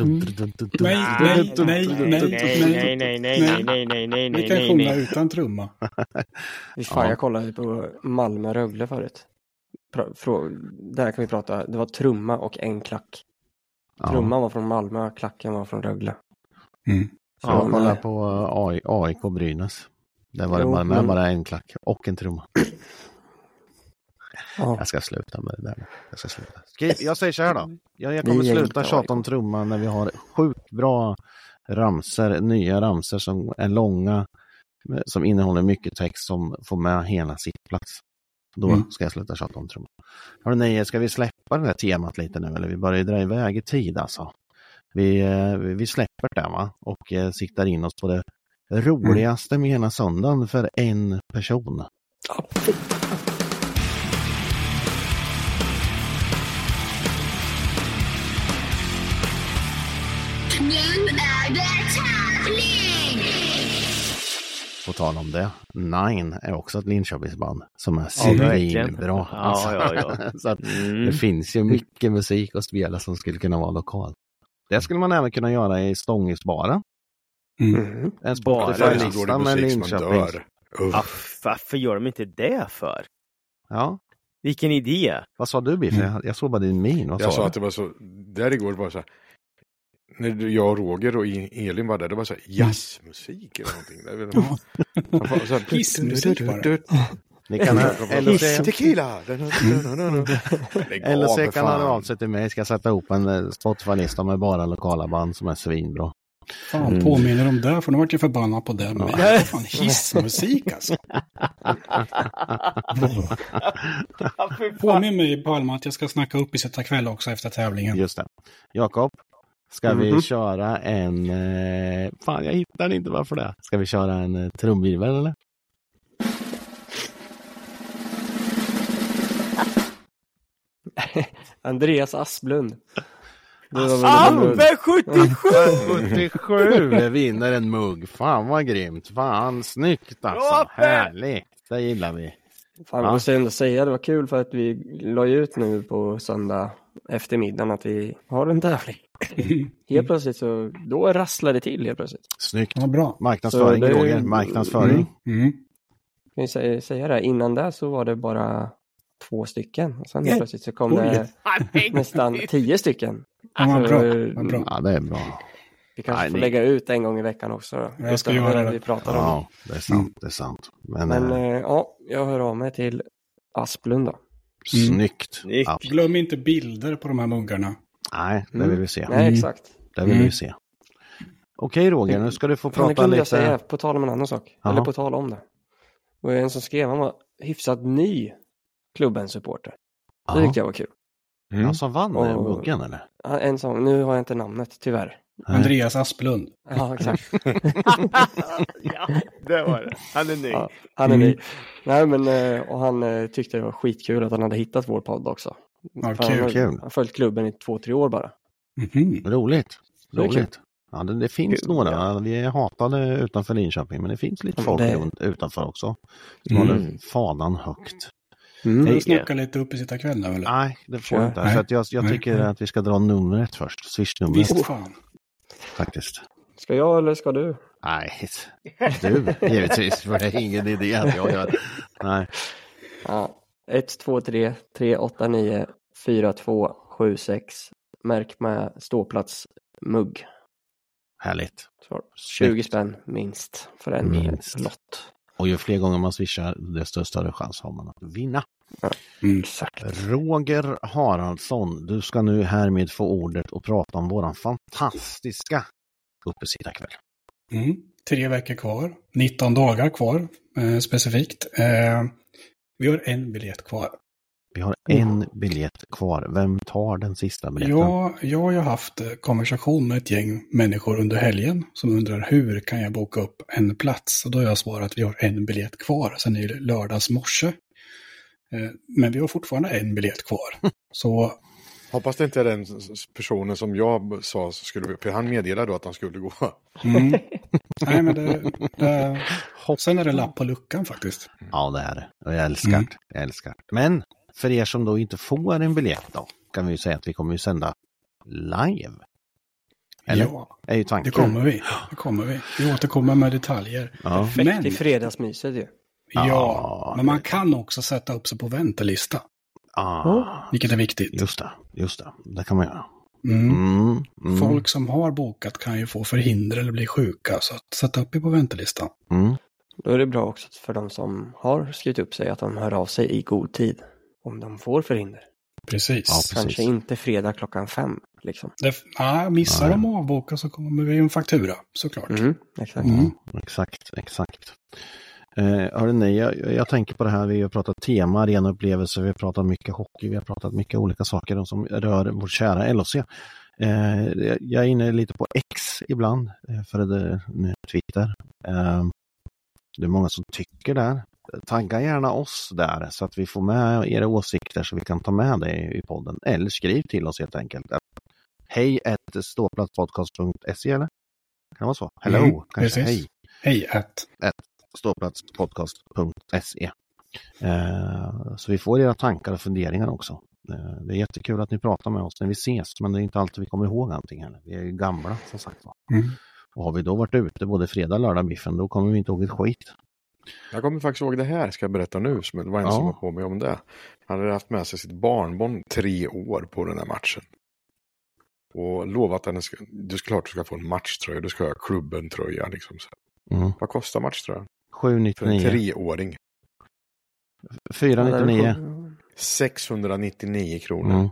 Vi kan sjunga utan trumma. Fan, jag kollade på Malmö-Rögle förut. Där kan vi prata. Det var trumma och en klack. Trumman var från Malmö, klacken var från Rögle. Så jag kollade på AIK Brynäs. Där var det med bara en klack och en trumma. Jag ska sluta med det där. Jag säger så här då. Jag kommer sluta tjata om trumman när vi har sjukt bra ramser, nya ramser som är långa, som innehåller mycket text som får med hela sittplats. Då ska jag sluta tjata om trumman. Hörrni, ska vi släppa det här temat lite nu? Eller vi börjar dra iväg i tid alltså. Vi släpper det, va? Och siktar in oss på det roligaste med hela söndagen för en person. Nu är det tävling! På tal om det, Nine är också ett Linköpingsband som är svinbra. Så att det finns ju mycket musik att spela som skulle kunna vara lokal. Det skulle man även kunna göra i Stångisbara. En Spotify-lista med Linköping. Varför gör de inte det för? Ja. Vilken idé. Vad sa du, Biff? Jag såg bara din min. Jag sa att det var så, där igår var så här, när jag och Roger och Elin var där, det var så här jazzmusik eller någonting. Hissmusik bara. Ni kan tequila. Eller så kan han av sig till mig. Ska sätta ihop en Spotify-lista med bara lokala band som är svinbra. Fan, påminner de där, för nu vart jag förbannad på den. Fan, hissmusik alltså. Påminn mig, Palma, att jag ska snacka upp i Sätta kväll också efter tävlingen. Just det. Jakob, ska vi köra en... Fan, jag hittar inte varför det. Ska vi köra en trumvirvel, eller? Andreas Asplund. Ambe 77 vinner en mugg. Fan vad grymt. Fan, snyggt alltså. Härligt. Det gillar vi. Fan, jag måste ändå säga, det var kul för att vi la ut nu på söndag eftermiddagen att vi har en tävling. Helt plötsligt så, då rasslade det till helt plötsligt. Snyggt. Ja, bra. Marknadsföring, Roger. Marknadsföring. Kan jag säga det? Innan det så var det bara 2 stycken. Och sen plötsligt så kom det nästan 10 stycken. Ja, bra. Ja, det är bra. Vi kanske får lägga ut en gång i veckan också. Jag ska göra det. Vi pratar om. Ja, det är sant. Det är sant. Men ja, jag hör av mig till Asplund då. Snyggt. Ja. Glöm inte bilder på de här muggarna. Nej, det vill vi se. Nej, exakt. Det vill vi se. Okej, Roger, nu ska du få prata lite. Jag säga, på tal om en annan sak. Aha. Eller på tal om det. Och en som skrev, han var hyfsat ny klubbens supporter. Det tyckte jag var kul. Han som vann muggen, eller? En sån, nu har jag inte namnet, tyvärr. Andreas Asplund. Ja, exakt. Ja, det var det. Han är ny. Ja, han är ny. Nej, men och han tyckte det var skitkul att han hade hittat vår podd också. Ja, kul. Han har följt klubben i 2-3 år bara. Roligt. Ja, det finns några. Vi är hatade utanför Linköping, men det finns lite folk utanför också. Som håller fadan högt. Får du snacka lite upp i Sitta kväll nu, eller? Nej, det får jag inte. Så att jag tycker att vi ska dra numret först. Swish-numret. Visst fan. Faktiskt. Ska jag eller ska du? Nej, du givetvis. För det är ingen idé att jag gör. Nej. Ja, 123 389 4276. Märk med ståplats mugg. Härligt. Så 20 spänn minst för en lott. Och ju fler gånger man swishar, desto större chans har man att vinna. Ja, exakt. Roger Haraldsson, du ska nu härmed få ordet och prata om våran fantastiska uppesittarkväll. 3 veckor kvar, 19 dagar kvar specifikt. Vi har en biljett kvar. Vi har en biljett kvar. Vem tar den sista biljetten? Ja, jag har ju haft konversation med ett gäng människor under helgen som undrar hur kan jag boka upp en plats. Och då har jag svarat att vi har en biljett kvar sen i lördags morse. Men vi har fortfarande en biljett kvar. Så... Hoppas det inte är den personen som jag sa skulle, för han meddelade då att han skulle gå. Nej, men sen är det lapp på luckan faktiskt. Ja, det är det. Och jag älskar det. Men för er som då inte får en biljett då, kan vi ju säga att vi kommer ju sända live. Eller? Ja, det kommer vi. Vi återkommer med detaljer. Ja. Perfekt i fredagsmyset ju. Ja, men man kan också sätta upp sig på väntelista. Vilket är viktigt. Just det. Det kan man göra. Folk som har bokat kan ju få förhinder eller bli sjuka, så att sätta upp på väntelistan. Då är det bra också för de som har skrivit upp sig att de hör av sig i god tid om de får förhinder. Precis. Kanske inte fredag 5:00 liksom. Missar de avboka så kommer vi en faktura, såklart. Exakt. Hörrni, jag tänker på det här, vi har pratat tema, rena upplevelser, vi har pratat mycket hockey, vi har pratat mycket olika saker som rör vår kära LHC. Jag är inne lite på X ibland, för det Twitter. Det är många som tycker där. Tagga gärna oss där så att vi får med era åsikter så vi kan ta med det i podden. Eller skriv till oss helt enkelt. hej@ståplatspodcast.se eller? Kan det vara så? Hello, kanske hej. Ståplatspodcast.se. Så vi får era tankar och funderingar också. Det är jättekul att ni pratar med oss när vi ses, men det är inte alltid vi kommer ihåg allting heller. Vi är ju gamla som sagt. Och har vi då varit ute både fredag, lördag, biffen, då kommer vi inte ihåg ett skit. Jag kommer faktiskt ihåg det här, ska jag berätta nu, som det var en som var på mig om det. Han hade haft med sig sitt barnbarn 3 år på den här matchen. Och lovat att du ska få en matchtröja, du ska ha klubben-tröja liksom. Vad kostar matchtröjan? 799. För en 3-åring. 499. 699 kronor.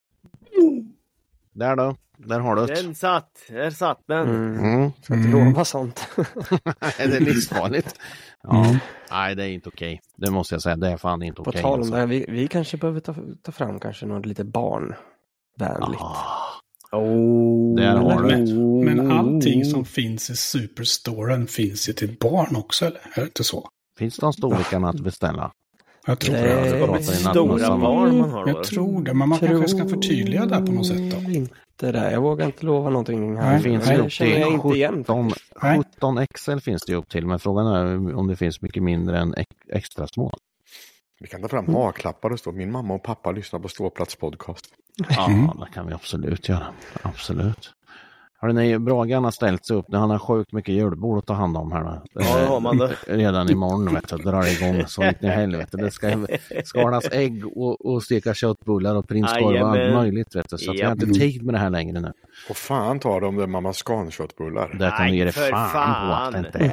Där då. Där har du det. Där satt den. Ska inte lova sånt. Det är livsfarligt. Nej, det är inte okej. Det måste jag säga. Det är fan inte okej. På tal om det här, vi kanske behöver ta fram kanske något lite barnvänligt. Där har du. Men allting som finns i Superstoren finns ju till barn också, eller? Är det inte så? Finns de storlekarna att beställa? Jag tror det. Stora barn man har. Jag tror det, men man kanske ska förtydliga det på något sätt då. Inte det. Jag vågar inte lova någonting här. Det finns ju upp till 17 XL finns det upp till, men frågan är om det finns mycket mindre än extra små. Vi kan ta fram haklappar och stå. Min mamma och pappa lyssnar på Ståplats podcast. Ja, det kan vi absolut göra. Absolut. Hörrni, Bragan har ställt sig upp när han har sjukt mycket julbord att ta hand om här. Ja, man då. Redan imorgon vet du, drar igång så inte i helvete. Det ska skalas ägg och steka köttbullar och prinskorv och allt möjligt vet du. Så att vi har inte tid med det här längre nu. Och fan tar de det mamma skan-köttbullar. Där kan du ge det fan på att det inte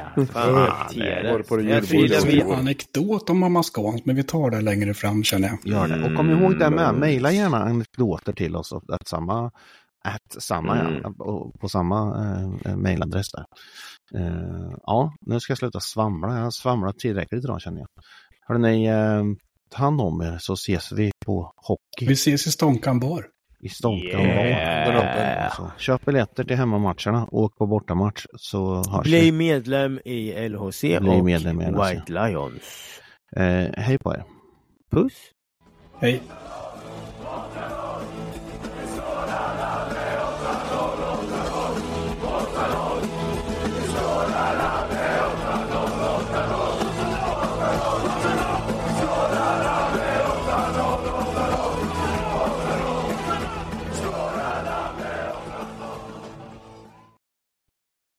är. Jag får anekdot om mamma skans, men vi tar det längre fram känner jag. Gör det. Och kom ihåg det med, mejla gärna anekdoter till oss att på samma mejladress där. Nu ska jag sluta svamla. Jag har svamlat tillräckligt idag känner jag. Hörrni, ta hand om er så ses vi på hockey. Vi ses i Stånkan bar. I Stånkan bar. Köp biljetter till hemmamatcherna och åk på bortamatch så hörs vi. Bli medlem i LHC och White Lions. Hej på er. Puss. Hej.